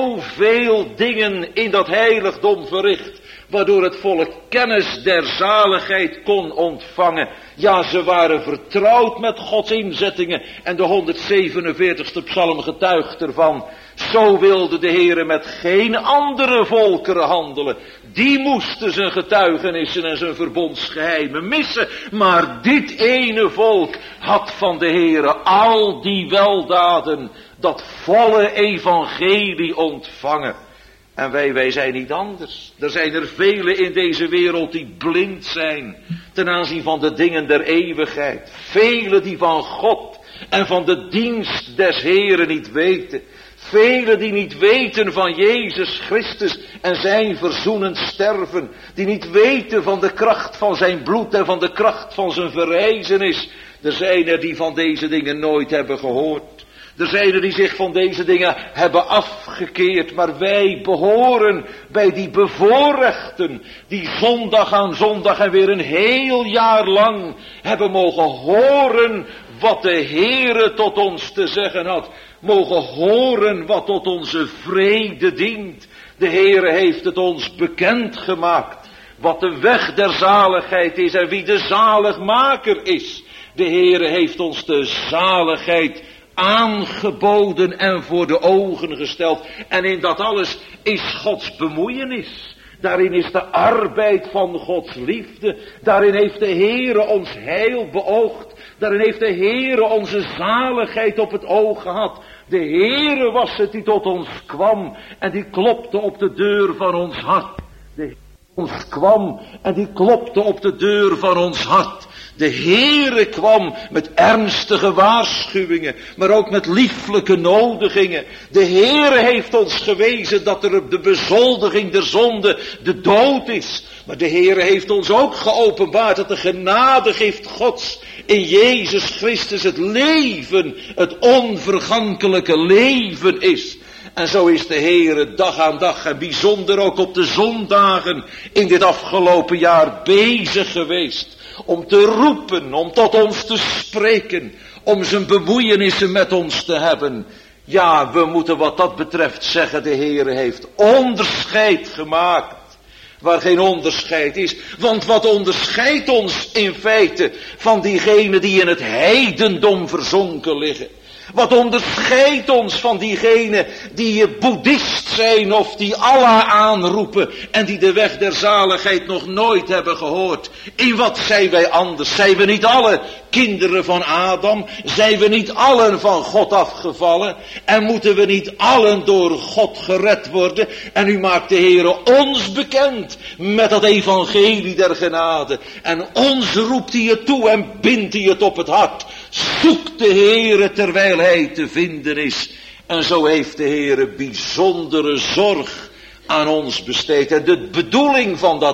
zoveel dingen in dat heiligdom verricht. Waardoor het volk kennis der zaligheid kon ontvangen. Ja, ze waren vertrouwd met Gods inzettingen. En de 147ste psalm getuigt ervan. Zo wilde de Heere met geen andere volkeren handelen. Die moesten zijn getuigenissen en zijn verbondsgeheimen missen. Maar dit ene volk had van de Heere al die weldaden, dat volle evangelie ontvangen. En wij zijn niet anders. Er zijn er velen in deze wereld die blind zijn ten aanzien van de dingen der eeuwigheid. Velen die van God en van de dienst des Heren niet weten. Velen die niet weten van Jezus Christus en zijn verzoenend sterven. Die niet weten van de kracht van zijn bloed en van de kracht van zijn verrijzenis. Er zijn er die van deze dingen nooit hebben gehoord. Er zijn er die zich van deze dingen hebben afgekeerd. Maar wij behoren bij die bevoorrechten. Die zondag aan zondag en weer een heel jaar lang hebben mogen horen wat de Heere tot ons te zeggen had. Mogen horen wat tot onze vrede dient. De Heere heeft het ons bekendgemaakt. Wat de weg der zaligheid is en wie de zaligmaker is. De Heere heeft ons de zaligheid aangeboden en voor de ogen gesteld. En in dat alles is Gods bemoeienis. Daarin is de arbeid van Gods liefde. Daarin heeft de Heere ons heil beoogd. Daarin heeft de Heere onze zaligheid op het oog gehad. De Heere was het die tot ons kwam en die klopte op de deur van ons hart. De Heere ons kwam en die klopte op de deur van ons hart. De Heere kwam met ernstige waarschuwingen, maar ook met lieflijke nodigingen. De Heere heeft ons gewezen dat er op de bezoldiging der zonde de dood is. Maar de Heere heeft ons ook geopenbaard dat de genadegift Gods in Jezus Christus het leven, het onvergankelijke leven is. En zo is de Heere dag aan dag en bijzonder ook op de zondagen in dit afgelopen jaar bezig geweest. Om te roepen, om tot ons te spreken, om zijn bemoeienissen met ons te hebben. Ja, we moeten wat dat betreft zeggen, de Heere heeft onderscheid gemaakt. Waar geen onderscheid is. Want wat onderscheidt ons in feite van diegenen die in het heidendom verzonken liggen? Wat onderscheidt ons van diegenen die boeddhist zijn of die Allah aanroepen en die de weg der zaligheid nog nooit hebben gehoord. In wat zijn wij anders? Zijn we niet alle kinderen van Adam? Zijn we niet allen van God afgevallen? En moeten we niet allen door God gered worden? En u maakt de Heere ons bekend met dat evangelie der genade. En ons roept hij het toe en bindt hij het op het hart. Zoek de Heere terwijl hij te vinden is. En zo heeft de Heere bijzondere zorg aan ons besteed. En de bedoeling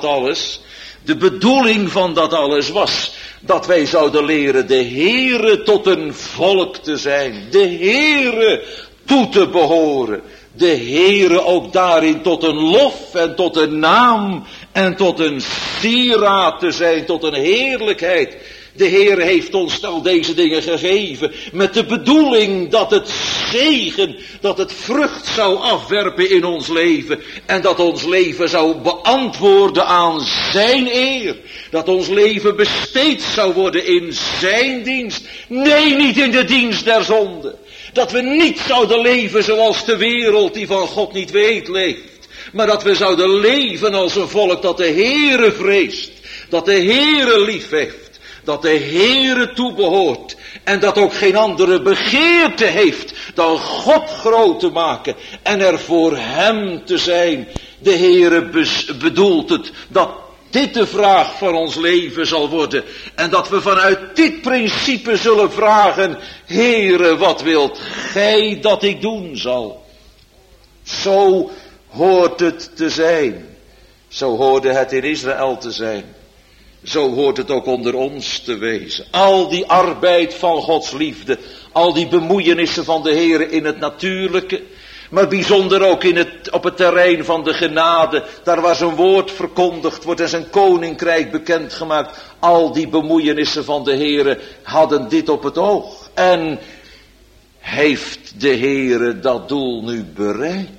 van dat alles was dat wij zouden leren de Heere tot een volk te zijn. De Heere toe te behoren. De Heere ook daarin tot een lof en tot een naam en tot een sieraad te zijn, tot een heerlijkheid. De Heer heeft ons al deze dingen gegeven met de bedoeling dat het zegen, dat het vrucht zou afwerpen in ons leven. En dat ons leven zou beantwoorden aan zijn eer. Dat ons leven besteed zou worden in zijn dienst. Nee, niet in de dienst der zonde. Dat we niet zouden leven zoals de wereld die van God niet weet leeft. Maar dat we zouden leven als een volk dat de Heere vreest. Dat de Heere lief heeft. Dat de Heere toebehoort. En dat ook geen andere begeerte heeft dan God groot te maken. En er voor hem te zijn. De Heere bedoelt het dat dit de vraag van ons leven zal worden. En dat we vanuit dit principe zullen vragen. Heere, wat wilt gij dat ik doen zal? Zo hoort het te zijn. Zo hoorde het in Israël te zijn. Zo hoort het ook onder ons te wezen. Al die arbeid van Gods liefde. Al die bemoeienissen van de Heere in het natuurlijke. Maar bijzonder ook op het terrein van de genade. Daar waar zijn woord verkondigd wordt en zijn koninkrijk bekendgemaakt. Al die bemoeienissen van de Heere hadden dit op het oog. En heeft de Heere dat doel nu bereikt?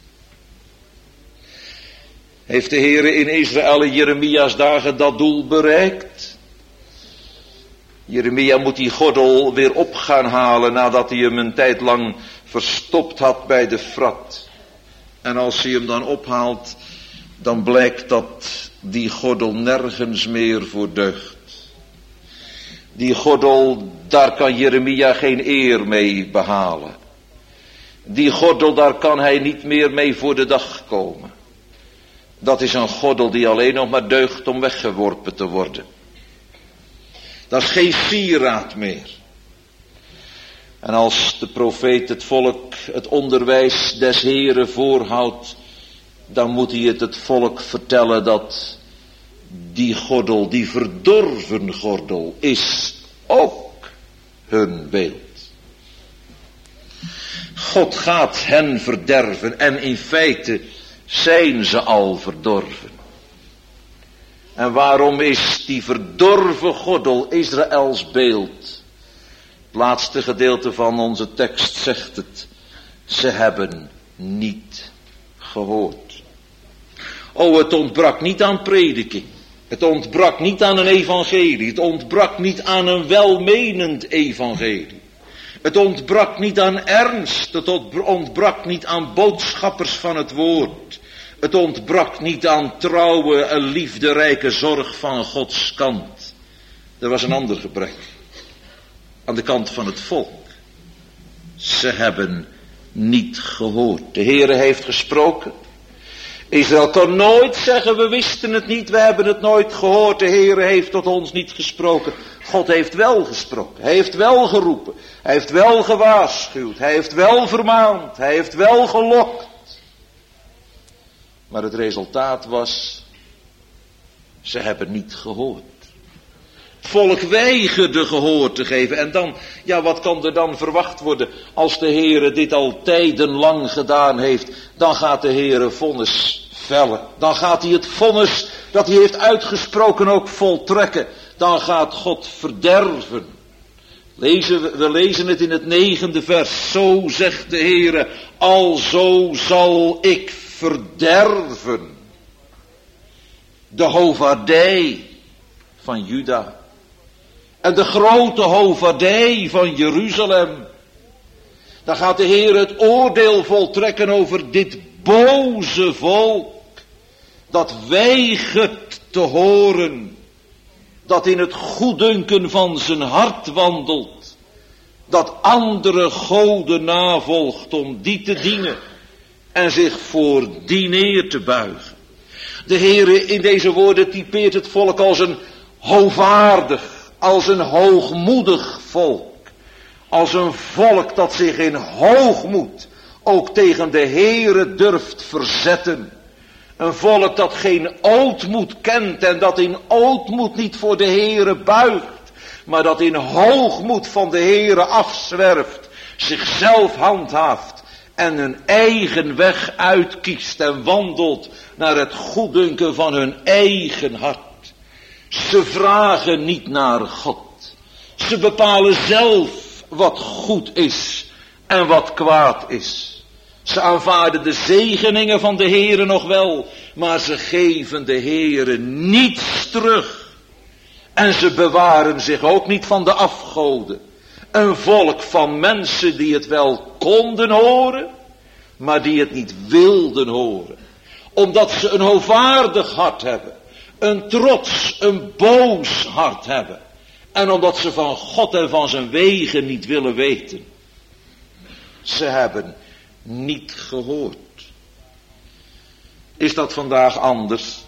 Heeft de Heere in Israël in Jeremia's dagen dat doel bereikt? Jeremia moet die gordel weer op gaan halen nadat hij hem een tijd lang verstopt had bij de Frat. En als hij hem dan ophaalt, dan blijkt dat die gordel nergens meer voor deugt. Die gordel, daar kan Jeremia geen eer mee behalen. Die gordel, daar kan hij niet meer mee voor de dag komen. Dat is een gordel die alleen nog maar deugt om weggeworpen te worden. Dat is geen sieraad meer. En als de profeet het volk het onderwijs des Heeren voorhoudt, dan moet hij het volk vertellen dat die gordel, die verdorven gordel, is ook hun beeld. God gaat hen verderven en in feite zijn ze al verdorven. En waarom is die verdorven gordel Israëls beeld? Het laatste gedeelte van onze tekst zegt het. Ze hebben niet gehoord. Oh, het ontbrak niet aan prediking. Het ontbrak niet aan een evangelie. Het ontbrak niet aan een welmenend evangelie. Het ontbrak niet aan ernst. Het ontbrak niet aan boodschappers van het woord. Het ontbrak niet aan trouwe en liefderijke zorg van Gods kant. Er was een ander gebrek. Aan de kant van het volk. Ze hebben niet gehoord. De Heere heeft gesproken. Israël kan nooit zeggen, we wisten het niet, we hebben het nooit gehoord. De Heere heeft tot ons niet gesproken. God heeft wel gesproken. Hij heeft wel geroepen. Hij heeft wel gewaarschuwd. Hij heeft wel vermaand. Hij heeft wel gelokt. Maar het resultaat was, ze hebben niet gehoord. Het volk weigerde gehoor te geven. En dan, ja, wat kan er dan verwacht worden als de Heere dit al tijdenlang gedaan heeft? Dan gaat de Heere vonnis vellen. Dan gaat hij het vonnis dat hij heeft uitgesproken ook voltrekken. Dan gaat God verderven. We lezen het in het 9e vers. Zo zegt de Heere, alzo zal ik verderven de hovardij van Juda en de grote hovardij van Jeruzalem. Dan gaat de Heer het oordeel voltrekken over dit boze volk dat weigert te horen, dat in het goeddunken van zijn hart wandelt, dat andere goden navolgt om die te dienen en zich voor die neer te buigen. De Heere in deze woorden typeert het volk als een hoogvaardig, als een hoogmoedig volk. Als een volk dat zich in hoogmoed ook tegen de Heere durft verzetten. Een volk dat geen ootmoed kent en dat in ootmoed niet voor de Heere buigt, maar dat in hoogmoed van de Heere afzwerft, zichzelf handhaaft en hun eigen weg uitkiest en wandelt naar het goeddunken van hun eigen hart. Ze vragen niet naar God. Ze bepalen zelf wat goed is en wat kwaad is. Ze aanvaarden de zegeningen van de Heere nog wel, maar ze geven de Heere niets terug. En ze bewaren zich ook niet van de afgoden. Een volk van mensen die het wel konden horen, maar die het niet wilden horen. Omdat ze een hoogvaardig hart hebben, een trots, een boos hart hebben. En omdat ze van God en van zijn wegen niet willen weten. Ze hebben niet gehoord. Is dat vandaag anders?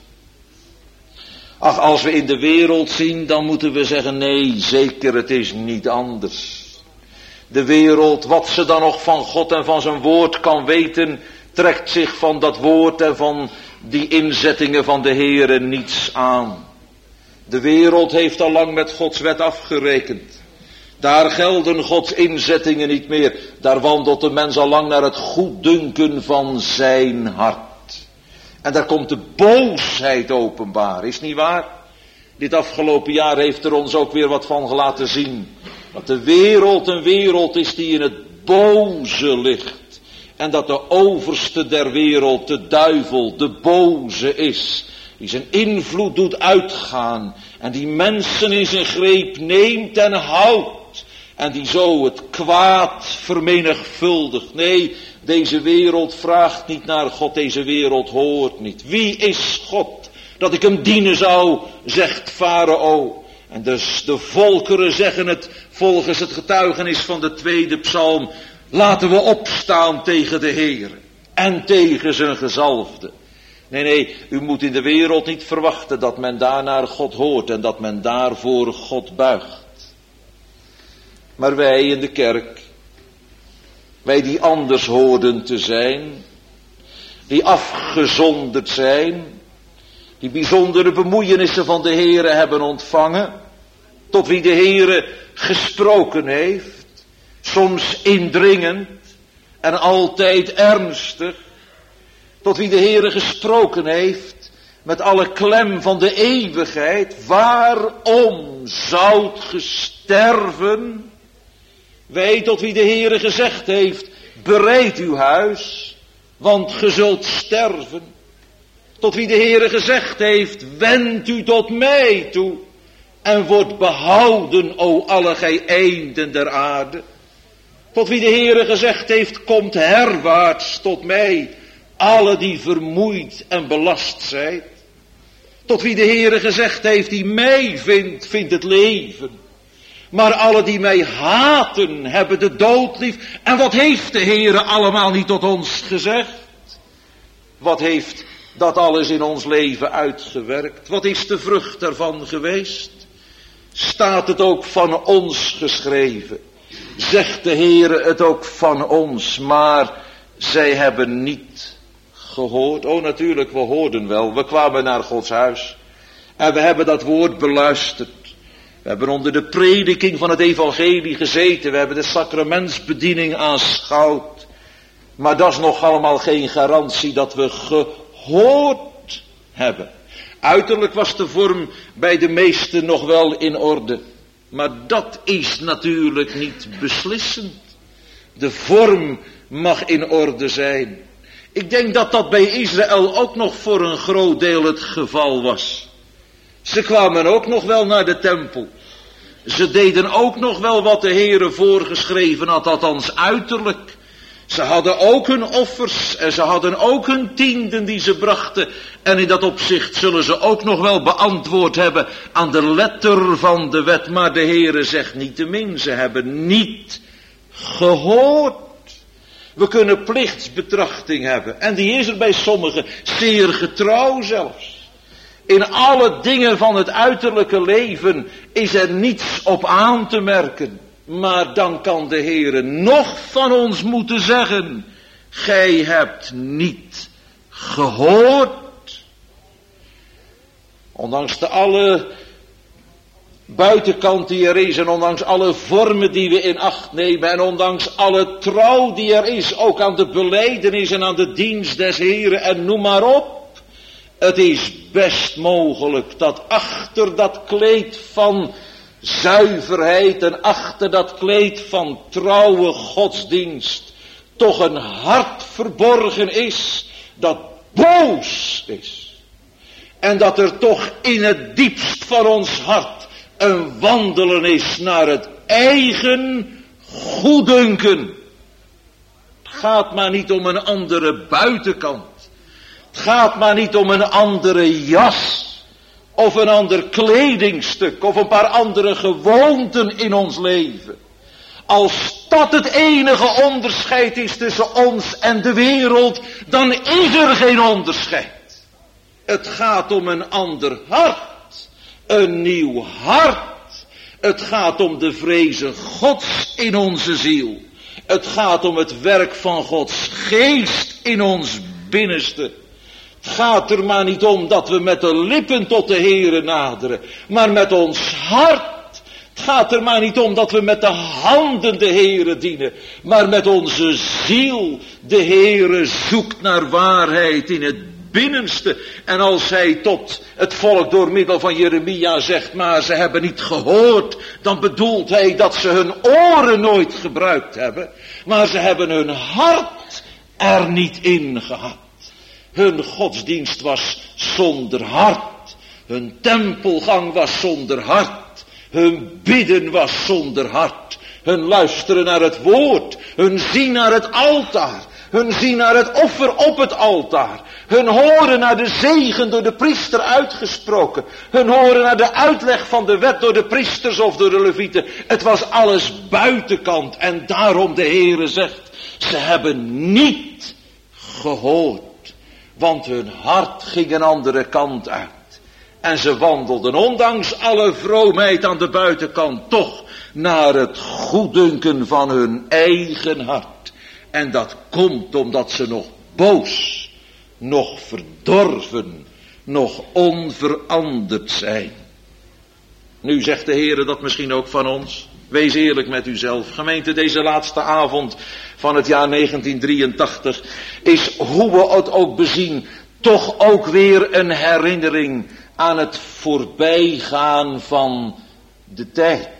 Ach, als we in de wereld zien, dan moeten we zeggen, nee, zeker, het is niet anders. De wereld, wat ze dan nog van God en van zijn woord kan weten, trekt zich van dat woord en van die inzettingen van de Heere niets aan. De wereld heeft al lang met Gods wet afgerekend. Daar gelden Gods inzettingen niet meer. Daar wandelt de mens al lang naar het goeddunken van zijn hart. En daar komt de boosheid openbaar, is niet waar? Dit afgelopen jaar heeft er ons ook weer wat van laten zien. Dat de wereld een wereld is die in het boze ligt. En dat de overste der wereld, de duivel, de boze is. Die zijn invloed doet uitgaan. En die mensen in zijn greep neemt en houdt. En die zo het kwaad vermenigvuldigt. Nee, deze wereld vraagt niet naar God. Deze wereld hoort niet. Wie is God? Dat ik hem dienen zou, zegt Farao. En dus de volkeren zeggen het volgens het getuigenis van de 2e psalm. Laten we opstaan tegen de Heer. En tegen zijn gezalfde. Nee, u moet in de wereld niet verwachten dat men daar naar God hoort en dat men daarvoor God buigt. Maar wij in de kerk, wij die anders hoorden te zijn, die afgezonderd zijn, die bijzondere bemoeienissen van de Heere hebben ontvangen, tot wie de Heere gesproken heeft, soms indringend en altijd ernstig, tot wie de Heere gesproken heeft, met alle klem van de eeuwigheid, waarom zoudt ge sterven? Wij tot wie de Heere gezegd heeft, bereid uw huis, want ge zult sterven. Tot wie de Heere gezegd heeft, wend u tot mij toe, en wordt behouden, o alle gij einden der aarde. Tot wie de Heere gezegd heeft, komt herwaarts tot mij, alle die vermoeid en belast zijn. Tot wie de Heere gezegd heeft, die mij vindt, vindt het leven. Maar alle die mij haten, hebben de dood lief. En wat heeft de Heere allemaal niet tot ons gezegd? Wat heeft dat alles in ons leven uitgewerkt? Wat is de vrucht daarvan geweest? Staat het ook van ons geschreven? Zegt de Heere het ook van ons, maar zij hebben niet gehoord. Oh, natuurlijk, we hoorden wel. We kwamen naar Gods huis. En we hebben dat woord beluisterd. We hebben onder de prediking van het evangelie gezeten. We hebben de sacramentsbediening aanschouwd. Maar dat is nog allemaal geen garantie dat we gehoord hebben. Uiterlijk was de vorm bij de meesten nog wel in orde. Maar dat is natuurlijk niet beslissend. De vorm mag in orde zijn. Ik denk dat dat bij Israël ook nog voor een groot deel het geval was. Ze kwamen ook nog wel naar de tempel. Ze deden ook nog wel wat de Heere voorgeschreven had, althans uiterlijk. Ze hadden ook hun offers en ze hadden ook hun tienden die ze brachten. En in dat opzicht zullen ze ook nog wel beantwoord hebben aan de letter van de wet. Maar de Heere zegt niettemin, ze hebben niet gehoord. We kunnen plichtsbetrachting hebben. En die is er bij sommigen zeer getrouw zelfs. In alle dingen van het uiterlijke leven is er niets op aan te merken. Maar dan kan de Heere nog van ons moeten zeggen, gij hebt niet gehoord. Ondanks alle buitenkant die er is en ondanks alle vormen die we in acht nemen en ondanks alle trouw die er is, ook aan de belijdenis en aan de dienst des Heeren en noem maar op. Het is best mogelijk dat achter dat kleed van zuiverheid en achter dat kleed van trouwe godsdienst toch een hart verborgen is dat boos is. En dat er toch in het diepst van ons hart een wandelen is naar het eigen goeddunken. Het gaat maar niet om een andere buitenkant. Het gaat maar niet om een andere jas. Of een ander kledingstuk. Of een paar andere gewoonten in ons leven. Als dat het enige onderscheid is tussen ons en de wereld, dan is er geen onderscheid. Het gaat om een ander hart. Een nieuw hart. Het gaat om de vrezen Gods in onze ziel. Het gaat om het werk van Gods geest in ons binnenste. Het gaat er maar niet om dat we met de lippen tot de Heere naderen, maar met ons hart. Het gaat er maar niet om dat we met de handen de Heere dienen, maar met onze ziel. De Heere zoekt naar waarheid in het binnenste. En als hij tot het volk door middel van Jeremia zegt, maar ze hebben niet gehoord, dan bedoelt hij dat ze hun oren nooit gebruikt hebben, maar ze hebben hun hart er niet in gehad. Hun godsdienst was zonder hart. Hun tempelgang was zonder hart. Hun bidden was zonder hart. Hun luisteren naar het woord. Hun zien naar het altaar. Hun zien naar het offer op het altaar. Hun horen naar de zegen door de priester uitgesproken. Hun horen naar de uitleg van de wet door de priesters of door de levieten. Het was alles buitenkant. En daarom de Heere zegt, ze hebben niet gehoord. Want hun hart ging een andere kant uit. En ze wandelden ondanks alle vroomheid aan de buitenkant toch naar het goeddunken van hun eigen hart. En dat komt omdat ze nog boos, nog verdorven, nog onveranderd zijn. Nu zegt de Heere dat misschien ook van ons. Wees eerlijk met uzelf. Gemeente, deze laatste avond van het jaar 1983 is, hoe we het ook bezien, toch ook weer een herinnering aan het voorbijgaan van de tijd.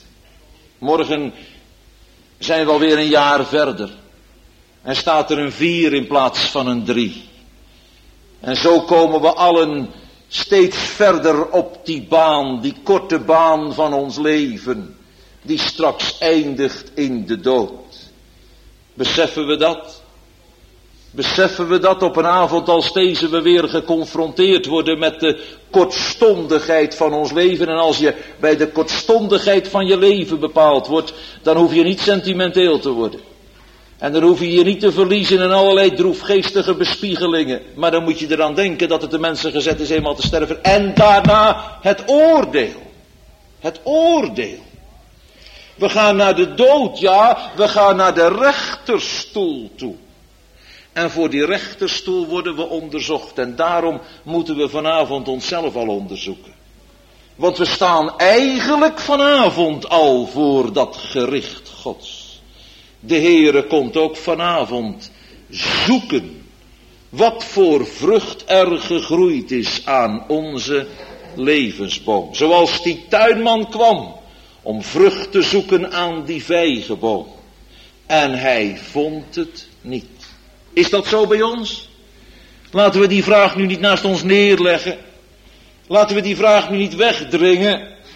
Morgen zijn we alweer een jaar verder. En staat er een 4 in plaats van een 3. En zo komen we allen steeds verder op die baan, die korte baan van ons leven, die straks eindigt in de dood. Beseffen we dat? Beseffen we dat op een avond als deze we weer geconfronteerd worden met de kortstondigheid van ons leven? En als je bij de kortstondigheid van je leven bepaald wordt, dan hoef je niet sentimenteel te worden. En dan hoef je je niet te verliezen in allerlei droefgeestige bespiegelingen. Maar dan moet je eraan denken dat het de mensen gezet is eenmaal te sterven. En daarna het oordeel. Het oordeel. We gaan naar de dood, ja, we gaan naar de rechterstoel toe. En voor die rechterstoel worden we onderzocht. En daarom moeten we vanavond onszelf al onderzoeken. Want we staan eigenlijk vanavond al voor dat gericht Gods. De Heere komt ook vanavond zoeken wat voor vrucht er gegroeid is aan onze levensboom. Zoals die tuinman kwam om vrucht te zoeken aan die vijgenboom. En hij vond het niet. Is dat zo bij ons? Laten we die vraag nu niet naast ons neerleggen. Laten we die vraag nu niet wegdringen.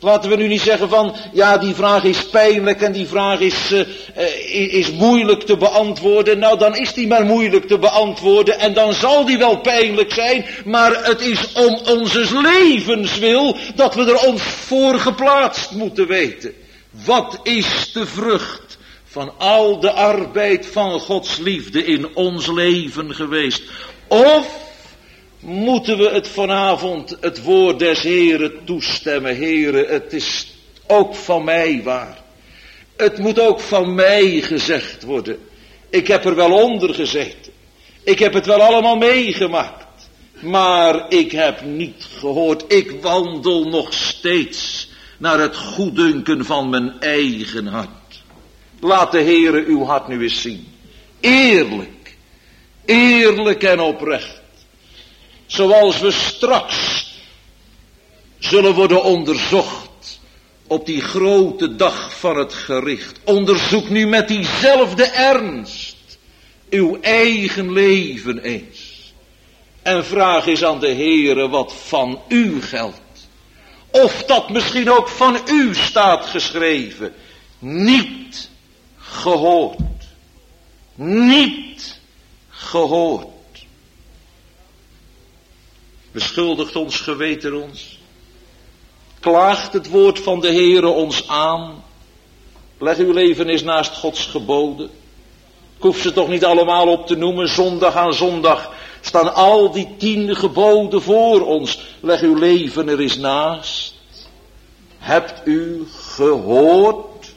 Laten we nu niet zeggen van, ja, die vraag is pijnlijk en die vraag is moeilijk te beantwoorden. Nou, dan is die maar moeilijk te beantwoorden en dan zal die wel pijnlijk zijn. Maar het is om onze levenswil dat we er ons voor geplaatst moeten weten. Wat is de vrucht van al de arbeid van Gods liefde in ons leven geweest? Of moeten we het vanavond het woord des Heren toestemmen? Heren, het is ook van mij waar. Het moet ook van mij gezegd worden. Ik heb er wel onder gezeten. Ik heb het wel allemaal meegemaakt. Maar ik heb niet gehoord. Ik wandel nog steeds naar het goeddunken van mijn eigen hart. Laat de Heere uw hart nu eens zien. Eerlijk. Eerlijk en oprecht. Zoals we straks zullen worden onderzocht op die grote dag van het gericht. Onderzoek nu met diezelfde ernst uw eigen leven eens. En vraag eens aan de Heere wat van u geldt. Of dat misschien ook van u staat geschreven. Niet gehoord. Niet gehoord. Beschuldigt ons geweten ons? Klaagt het woord van de Heere ons aan? Leg uw leven eens naast Gods geboden. Ik hoef ze toch niet allemaal op te noemen. Zondag aan zondag staan al die 10 geboden voor ons. Leg uw leven er eens naast. Hebt u gehoord?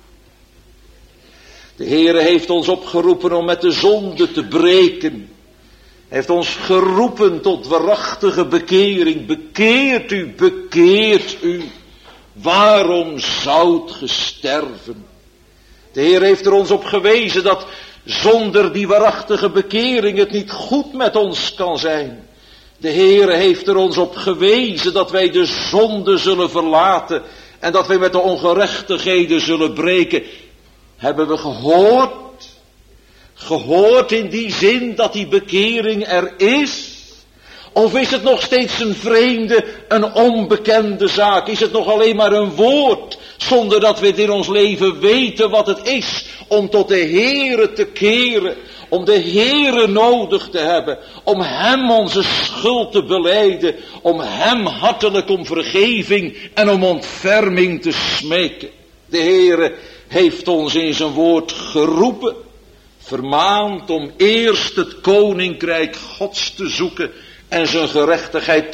De Heere heeft ons opgeroepen om met de zonde te breken. Hij heeft ons geroepen tot waarachtige bekering. Bekeert u, bekeert u. Waarom zoudt ge sterven? De Heer heeft er ons op gewezen dat zonder die waarachtige bekering het niet goed met ons kan zijn. De Heer heeft er ons op gewezen dat wij de zonde zullen verlaten en dat wij met de ongerechtigheden zullen breken. Hebben we gehoord? Gehoord in die zin dat die bekering er is? Of is het nog steeds een vreemde, een onbekende zaak? Is het nog alleen maar een woord, zonder dat we het in ons leven weten wat het is om tot de Heere te keren, om de Heere nodig te hebben, om Hem onze schuld te belijden, om Hem hartelijk om vergeving en om ontferming te smeken. De Heere heeft ons in zijn woord geroepen, vermaand om eerst het koninkrijk Gods te zoeken en zijn gerechtigheid.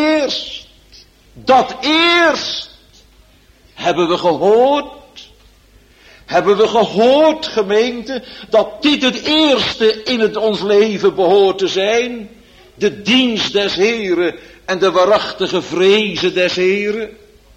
Dat eerst hebben we gehoord. Hebben we gehoord, gemeente, dat dit het eerste in ons leven behoort te zijn? De dienst des Heren en de waarachtige vrezen des Heren?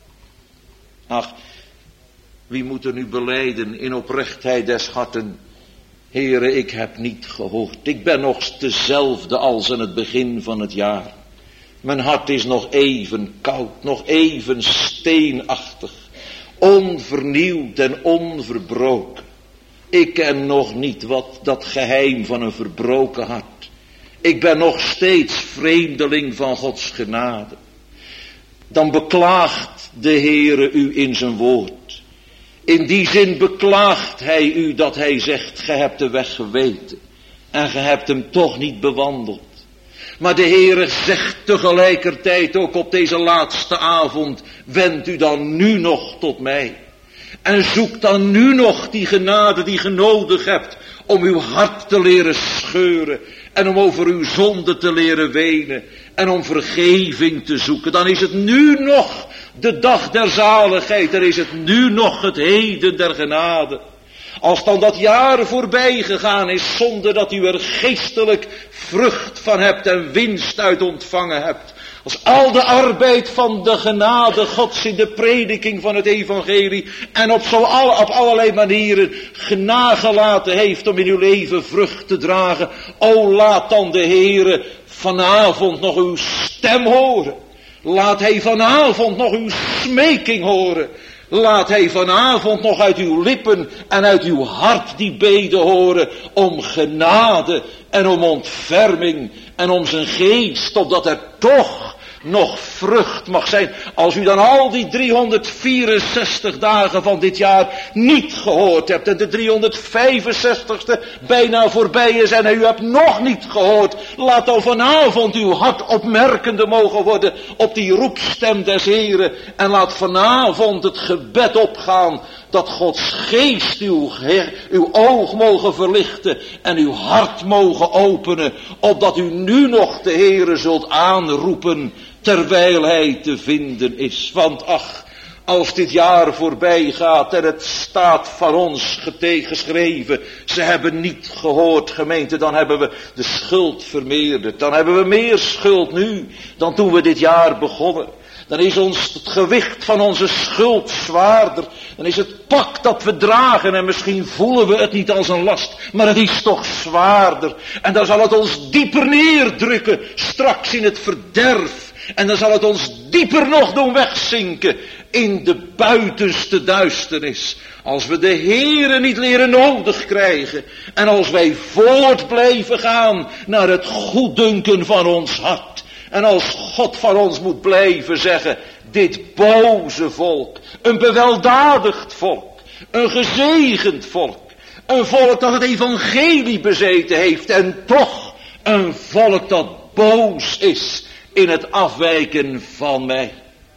Ach, wie moet er nu belijden in oprechtheid des harten? Heere, ik heb niet gehoord. Ik ben nog dezelfde als aan het begin van het jaar. Mijn hart is nog even koud, nog even steenachtig, onvernieuwd en onverbroken. Ik ken nog niet wat dat geheim van een verbroken hart. Ik ben nog steeds vreemdeling van Gods genade. Dan beklaagt de Heere u in zijn woord. In die zin beklaagt hij u dat hij zegt, ge hebt de weg geweten en ge hebt hem toch niet bewandeld. Maar de Heere zegt tegelijkertijd ook op deze laatste avond, wend u dan nu nog tot mij. En zoek dan nu nog die genade die ge nodig hebt om uw hart te leren scheuren en om over uw zonde te leren wenen en om vergeving te zoeken. Dan is het nu nog de dag der zaligheid, dan is het nu nog het heden der genade. Als dan dat jaar voorbij gegaan is zonder dat u er geestelijk vrucht van hebt en winst uit ontvangen hebt. Als al de arbeid van de genade Gods in de prediking van het evangelie en op allerlei manieren nagelaten heeft om in uw leven vrucht te dragen. O, laat dan de Heere vanavond nog uw stem horen. Laat hij vanavond nog uw smeking horen. Laat hij vanavond nog uit uw lippen en uit uw hart die bede horen om genade en om ontferming en om zijn geest, opdat er toch nog vrucht mag zijn. Als u dan al die 364 dagen van dit jaar niet gehoord hebt en de 365ste bijna voorbij is en u hebt nog niet gehoord. Laat dan vanavond uw hart opmerkende mogen worden op die roepstem des Heren. En laat vanavond het gebed opgaan dat Gods geest uw oog mogen verlichten en uw hart mogen openen, opdat u nu nog de Heere zult aanroepen terwijl hij te vinden is. Want ach, als dit jaar voorbij gaat en het staat van ons geschreven, ze hebben niet gehoord, gemeente, dan hebben we de schuld vermeerderd. Dan hebben we meer schuld nu dan toen we dit jaar begonnen. Dan is ons het gewicht van onze schuld zwaarder. Dan is het pak dat we dragen en misschien voelen we het niet als een last, maar het is toch zwaarder. En dan zal het ons dieper neerdrukken, straks in het verderf. En dan zal het ons dieper nog doen wegzinken in de buitenste duisternis. Als we de Heere niet leren nodig krijgen. En als wij voort blijven gaan naar het goeddunken van ons hart. En als God van ons moet blijven zeggen, dit boze volk, een beweldadigd volk, een gezegend volk, een volk dat het evangelie bezeten heeft en toch een volk dat boos is in het afwijken van mij.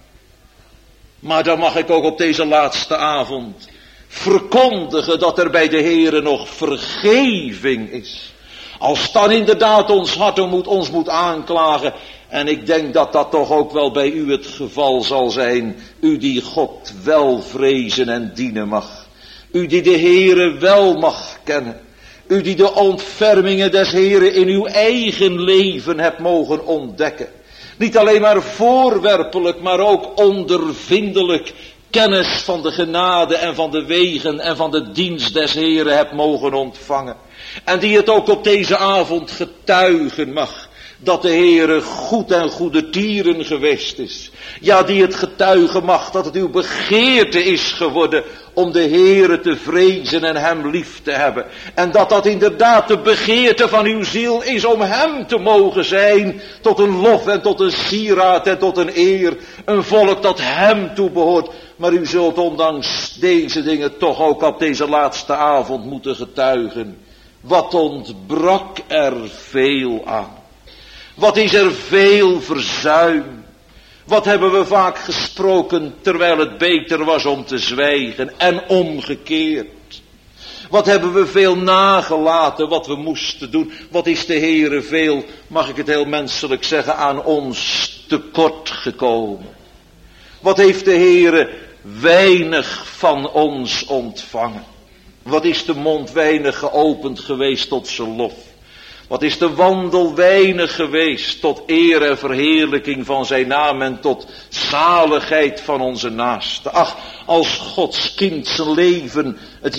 Maar dan mag ik ook op deze laatste avond verkondigen dat er bij de Heere nog vergeving is. Als dan inderdaad ons hart ons moet aanklagen. En ik denk dat dat toch ook wel bij u het geval zal zijn. U die God wel vrezen en dienen mag. U die de Heere wel mag kennen. U die de ontfermingen des Heere in uw eigen leven hebt mogen ontdekken. Niet alleen maar voorwerpelijk, maar ook ondervindelijk kennis van de genade en van de wegen en van de dienst des Heere hebt mogen ontvangen. En die het ook op deze avond getuigen mag, dat de Heere goed en goedertieren geweest is. Ja, die het getuigen mag dat het uw begeerte is geworden om de Heere te vrezen en hem lief te hebben. En dat dat inderdaad de begeerte van uw ziel is om hem te mogen zijn, tot een lof en tot een sieraad en tot een eer. Een volk dat hem toebehoort. Maar u zult ondanks deze dingen toch ook op deze laatste avond moeten getuigen. Wat ontbrak er veel aan? Wat is er veel verzuim? Wat hebben we vaak gesproken terwijl het beter was om te zwijgen en omgekeerd? Wat hebben we veel nagelaten wat we moesten doen? Wat is de Heere veel, mag ik het heel menselijk zeggen, aan ons tekort gekomen? Wat heeft de Heere weinig van ons ontvangen? Wat is de mond weinig geopend geweest tot zijn lof? Wat is de wandel weinig geweest tot eer en verheerlijking van zijn naam en tot zaligheid van onze naaste. Ach, als Gods kind zijn leven het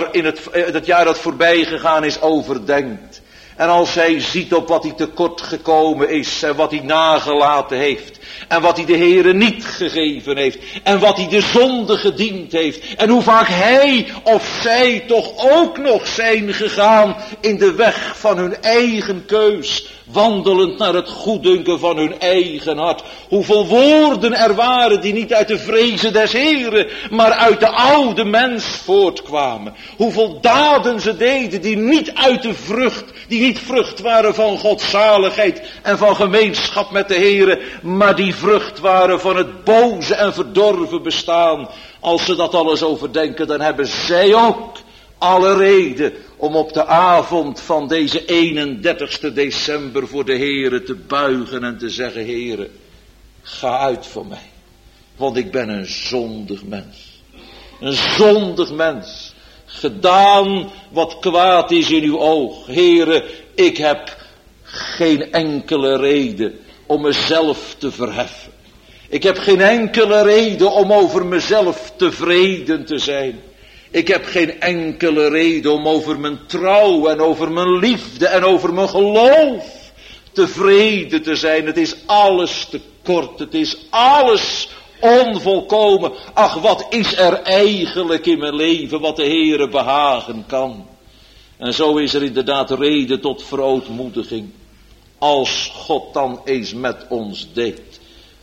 jaar dat voorbij gegaan is overdenkt. En als hij ziet op wat hij tekort gekomen is en wat hij nagelaten heeft. En wat hij de Heere niet gegeven heeft. En wat hij de zonde gediend heeft. En hoe vaak hij of zij toch ook nog zijn gegaan in de weg van hun eigen keus. Wandelend naar het goeddunken van hun eigen hart. Hoeveel woorden er waren die niet uit de vrezen des Heeren, maar uit de oude mens voortkwamen. Hoeveel daden ze deden die niet uit de vrucht, die niet vrucht waren van Gods zaligheid en van gemeenschap met de Heere, maar die vrucht waren van het boze en verdorven bestaan. Als ze dat alles overdenken, dan hebben zij ook alle reden om op de avond van deze 31ste december voor de Heere te buigen en te zeggen: Heere, ga uit voor mij, want ik ben een zondig mens. Een zondig mens, gedaan wat kwaad is in uw oog. Heere, ik heb geen enkele reden om mezelf te verheffen. Ik heb geen enkele reden om over mezelf tevreden te zijn. Ik heb geen enkele reden om over mijn trouw en over mijn liefde en over mijn geloof tevreden te zijn. Het is alles te kort, het is alles onvolkomen. Ach, wat is er eigenlijk in mijn leven wat de Heere behagen kan? En zo is er inderdaad reden tot verootmoediging. Als God dan eens met ons deed.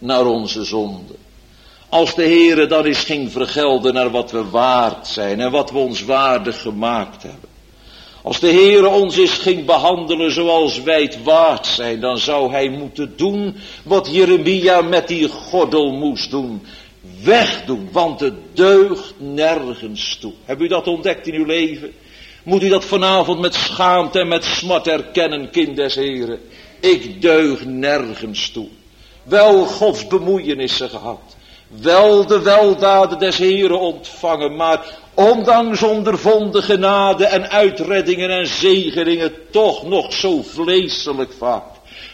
naar onze zonde. Als de Heere dan eens ging vergelden naar wat we waard zijn en wat we ons waardig gemaakt hebben. Als de Heere ons eens ging behandelen zoals wij het waard zijn, dan zou hij moeten doen wat Jeremia met die gordel moest doen. Wegdoen, want het deugt nergens toe. Hebt u dat ontdekt in uw leven? Moet u dat vanavond met schaamte en met smart erkennen, kind des Heren? Ik deug nergens toe. Wel Gods bemoeienissen gehad. Wel de weldaden des Heren ontvangen, maar ondanks ondervonden genade en uitreddingen en zegeningen toch nog zo vleeselijk vaak.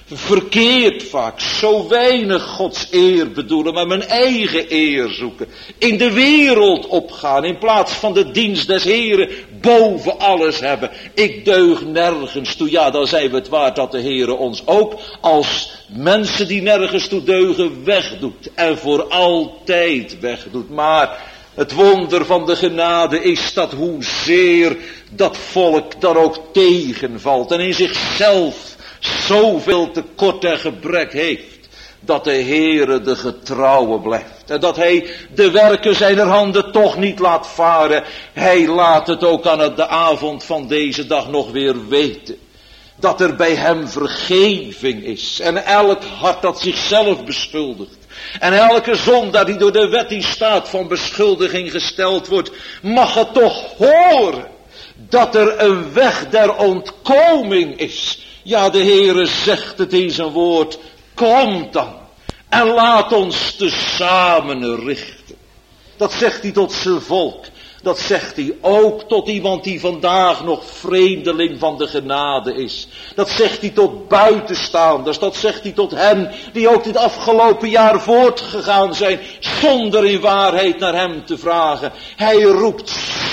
Verkeerd vaak, zo weinig Gods eer bedoelen, maar mijn eigen eer zoeken. In de wereld opgaan, in plaats van de dienst des Heren boven alles hebben. Ik deug nergens toe. Ja, dan zijn we het waard dat de Heere ons ook als mensen die nergens toe deugen wegdoet. En voor altijd wegdoet. Maar het wonder van de genade is dat hoezeer dat volk dan ook tegenvalt en in zichzelf zoveel tekort en gebrek heeft, dat de Heere de getrouwe blijft. En dat hij de werken zijner handen toch niet laat varen. Hij laat het ook aan de avond van deze dag nog weer weten. Dat er bij hem vergeving is. En elk hart dat zichzelf beschuldigt. En elke zondaar die door de wet in staat van beschuldiging gesteld wordt, mag het toch horen dat er een weg der ontkoming is. Ja, de Heere zegt het in zijn woord. Kom dan en laat ons tezamen richten. Dat zegt hij tot zijn volk. Dat zegt hij ook tot iemand die vandaag nog vreemdeling van de genade is. Dat zegt hij tot buitenstaanders. Dat zegt hij tot hen die ook dit afgelopen jaar voortgegaan zijn zonder in waarheid naar hem te vragen. Hij roept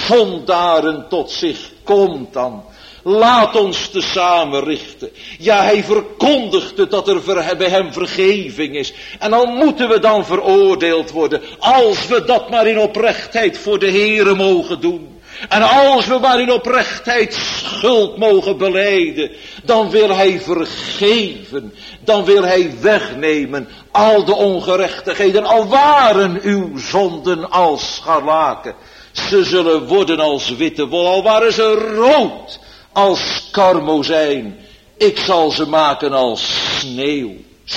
zondaren tot zich. Kom dan. Laat ons tezamen richten. Ja, hij verkondigt het dat er bij hem vergeving is. En al moeten we dan veroordeeld worden. Als we dat maar in oprechtheid voor de Heere mogen doen. En als we maar in oprechtheid schuld mogen belijden. Dan wil hij vergeven. Dan wil hij wegnemen al de ongerechtigheden. Al waren uw zonden als scharlaken. Ze zullen worden als witte wol. Al waren ze rood als karmozijn, ik zal ze maken als sneeuw.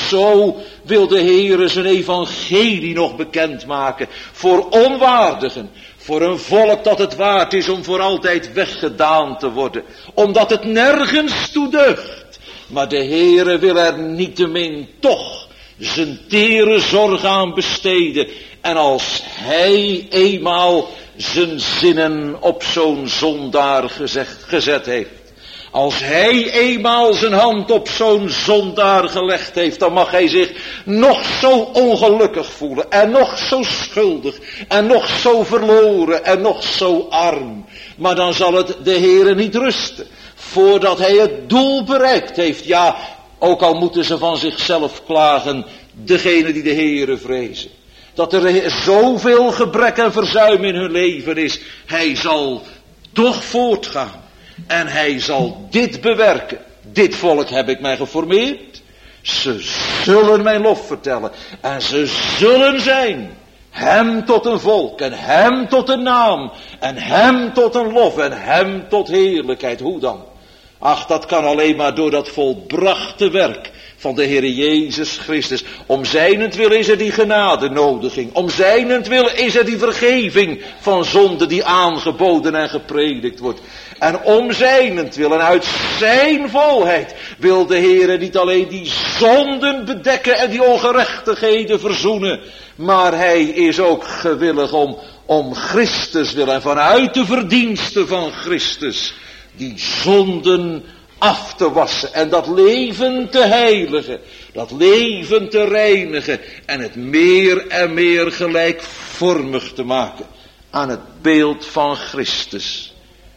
Zo wil de Heere zijn evangelie nog bekendmaken voor onwaardigen, voor een volk dat het waard is om voor altijd weggedaan te worden, omdat het nergens toe deugt. Maar de Heere wil er niettemin toch zijn tere zorg aan besteden. En als hij eenmaal zijn zinnen op zo'n zondaar gezet heeft. Als hij eenmaal zijn hand op zo'n zondaar gelegd heeft, dan mag hij zich nog zo ongelukkig voelen. En nog zo schuldig. En nog zo verloren. En nog zo arm. Maar dan zal het de Heere niet rusten. Voordat hij het doel bereikt heeft. Ja, ook al moeten ze van zichzelf klagen. Degene die de Heere vrezen. Dat er zoveel gebrek en verzuim in hun leven is. Hij zal toch voortgaan. En hij zal dit bewerken. Dit volk heb ik mij geformeerd. Ze zullen mijn lof vertellen. En ze zullen zijn. Hem tot een volk. En hem tot een naam. En hem tot een lof. En hem tot heerlijkheid. Hoe dan? Ach, dat kan alleen maar door dat volbrachte werk van de Heer Jezus Christus. Om zijnentwil is er die genadenodiging. Om zijnentwil is er die vergeving van zonde die aangeboden en gepredikt wordt. En om zijnentwil en uit zijn volheid wil de Heer niet alleen die zonden bedekken en die ongerechtigheden verzoenen. Maar hij is ook gewillig om Christus wil en vanuit de verdiensten van Christus die zonden af te wassen en dat leven te heiligen, dat leven te reinigen en het meer en meer gelijkvormig te maken aan het beeld van Christus.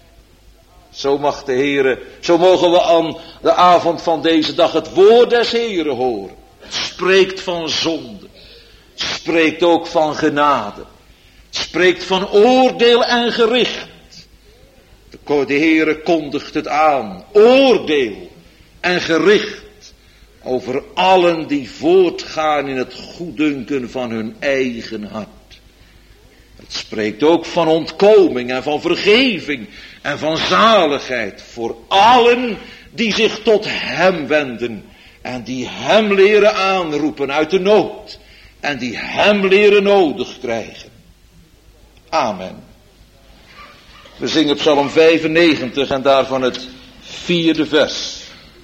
Zo mag de Heere, zo mogen we aan de avond van deze dag het woord des Heeren horen. Het spreekt van zonde, het spreekt ook van genade, het spreekt van oordeel en gericht. De Heere kondigt het aan. Oordeel en gericht over allen die voortgaan in het goeddunken van hun eigen hart. Het spreekt ook van ontkoming en van vergeving en van zaligheid voor allen die zich tot hem wenden en die hem leren aanroepen uit de nood en die hem leren nodig krijgen. Amen. We zingen Psalm 95 en daarvan het 4e vers.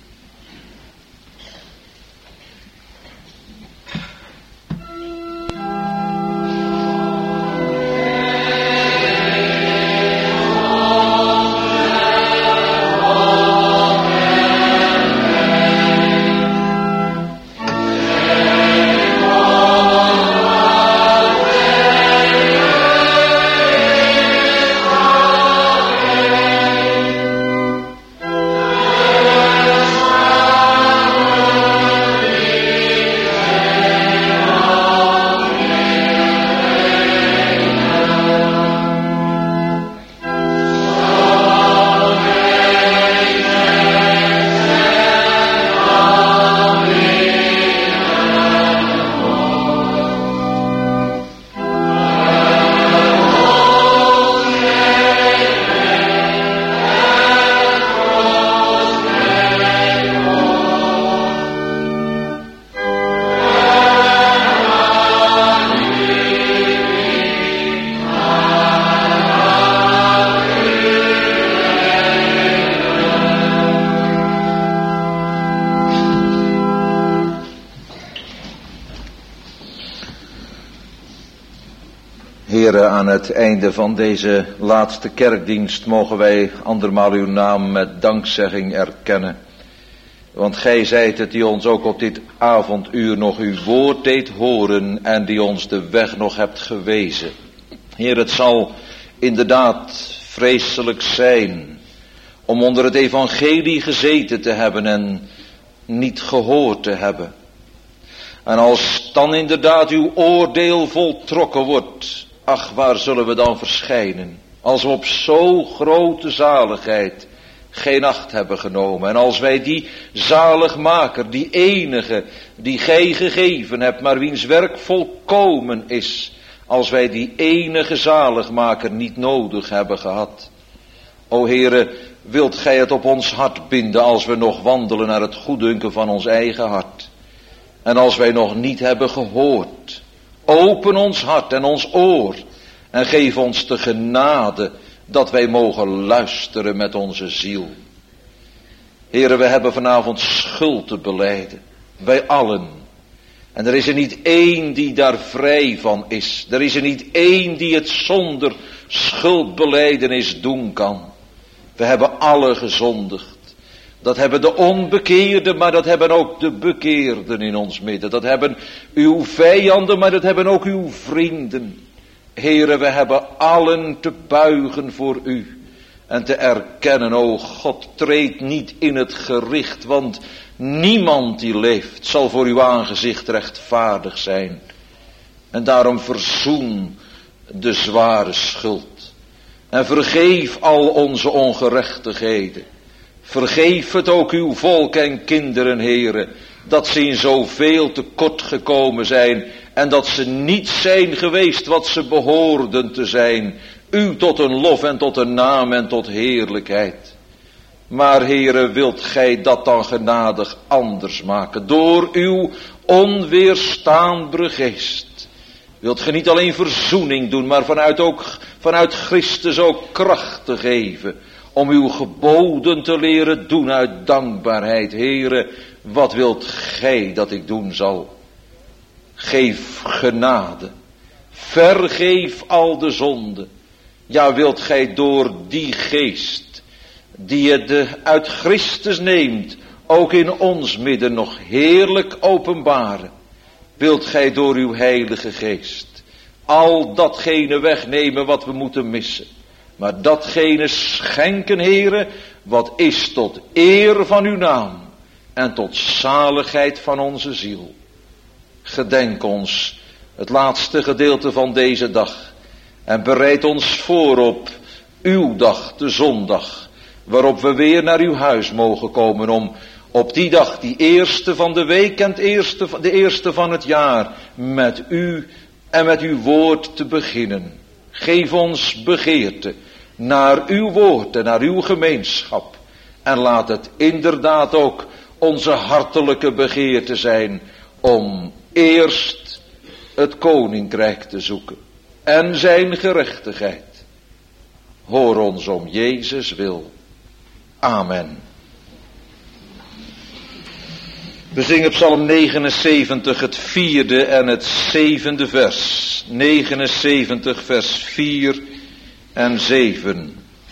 Heere, aan het einde van deze laatste kerkdienst mogen wij andermaal uw naam met dankzegging erkennen. Want gij zijt het die ons ook op dit avonduur nog uw woord deed horen en die ons de weg nog hebt gewezen. Heer, het zal inderdaad vreselijk zijn om onder het evangelie gezeten te hebben en niet gehoord te hebben. En als dan inderdaad uw oordeel voltrokken wordt, ach, waar zullen we dan verschijnen? Als we op zo grote zaligheid geen acht hebben genomen. En als wij die zaligmaker, die enige, die gij gegeven hebt, maar wiens werk volkomen is, als wij die enige zaligmaker niet nodig hebben gehad. O Heere, wilt gij het op ons hart binden als we nog wandelen naar het goeddunken van ons eigen hart. En als wij nog niet hebben gehoord, open ons hart en ons oor en geef ons de genade dat wij mogen luisteren met onze ziel. Heere, we hebben vanavond schuld te belijden, wij allen. En er is er niet één die daar vrij van is. Er is er niet één die het zonder schuldbelijdenis doen kan. We hebben alle gezondigd. Dat hebben de onbekeerden, maar dat hebben ook de bekeerden in ons midden. Dat hebben uw vijanden, maar dat hebben ook uw vrienden. Heere, we hebben allen te buigen voor u. En te erkennen, o God, treed niet in het gericht, want niemand die leeft zal voor uw aangezicht rechtvaardig zijn. En daarom verzoen de zware schuld. En vergeef al onze ongerechtigheden. Vergeef het ook uw volk en kinderen, Heere, dat ze in zoveel tekort gekomen zijn en dat ze niet zijn geweest wat ze behoorden te zijn. U tot een lof en tot een naam en tot heerlijkheid. Maar Heere, wilt gij dat dan genadig anders maken door uw onweerstaanbare geest. Wilt gij niet alleen verzoening doen, maar vanuit Christus ook kracht te geven. Om uw geboden te leren doen uit dankbaarheid. Heere, wat wilt gij dat ik doen zal? Geef genade. Vergeef al de zonde. Ja, wilt gij door die geest, die het uit Christus neemt, ook in ons midden nog heerlijk openbaren. Wilt gij door uw heilige geest al datgene wegnemen wat we moeten missen. Maar datgene schenken, Heere, wat is tot eer van uw naam en tot zaligheid van onze ziel. Gedenk ons het laatste gedeelte van deze dag en bereid ons voor op uw dag, de zondag, waarop we weer naar uw huis mogen komen op die dag, die eerste van de week en de eerste van het jaar, met u en met uw woord te beginnen. Geef ons begeerte naar uw woord en naar uw gemeenschap. En laat het inderdaad ook onze hartelijke begeerte zijn om eerst het koninkrijk te zoeken en zijn gerechtigheid. Hoor ons om Jezus wil. Amen. We zingen Psalm 79, het 4e en het 7e vers. 79, vers 4 en 7.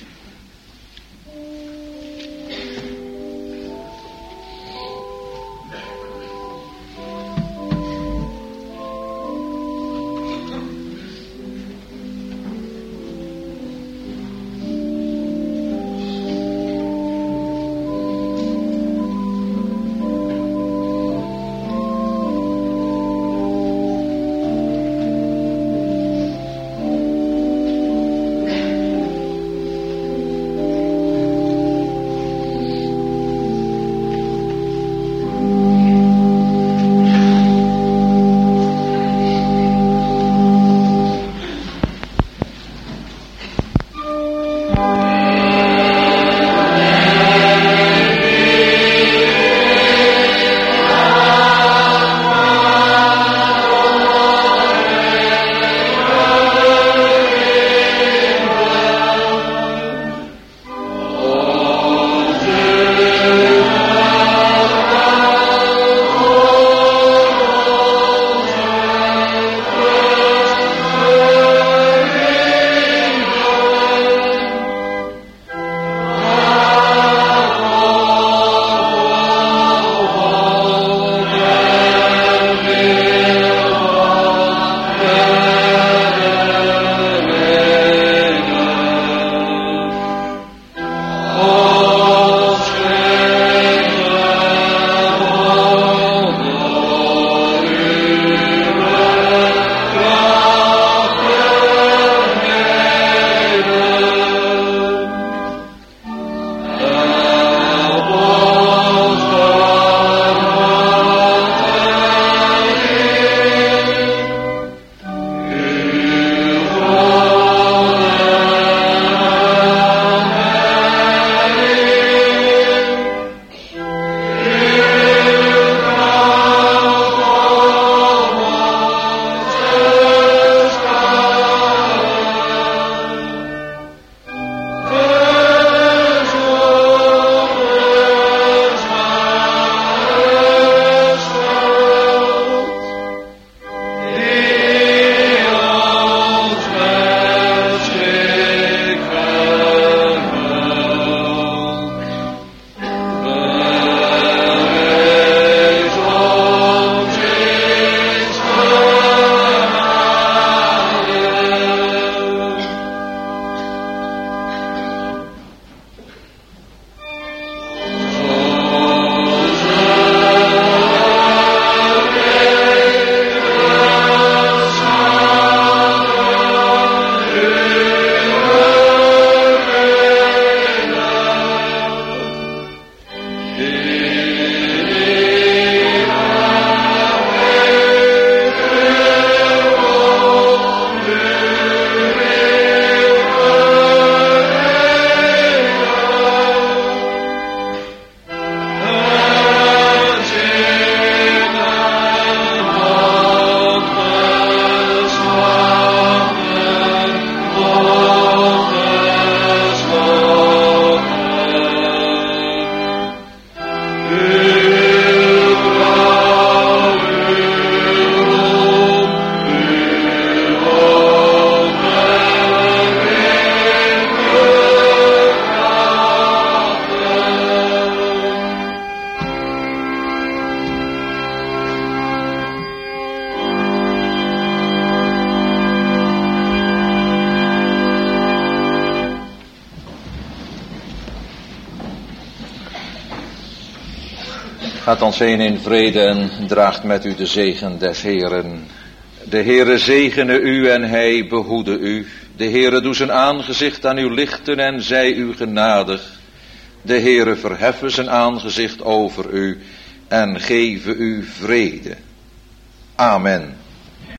Gaat ons heen in vrede en draagt met u de zegen des Heeren. De Heere zegene u en hij behoede u. De Heere doe zijn aangezicht aan u lichten en zij u genadig. De Heere verheffen zijn aangezicht over u en geven u vrede. Amen.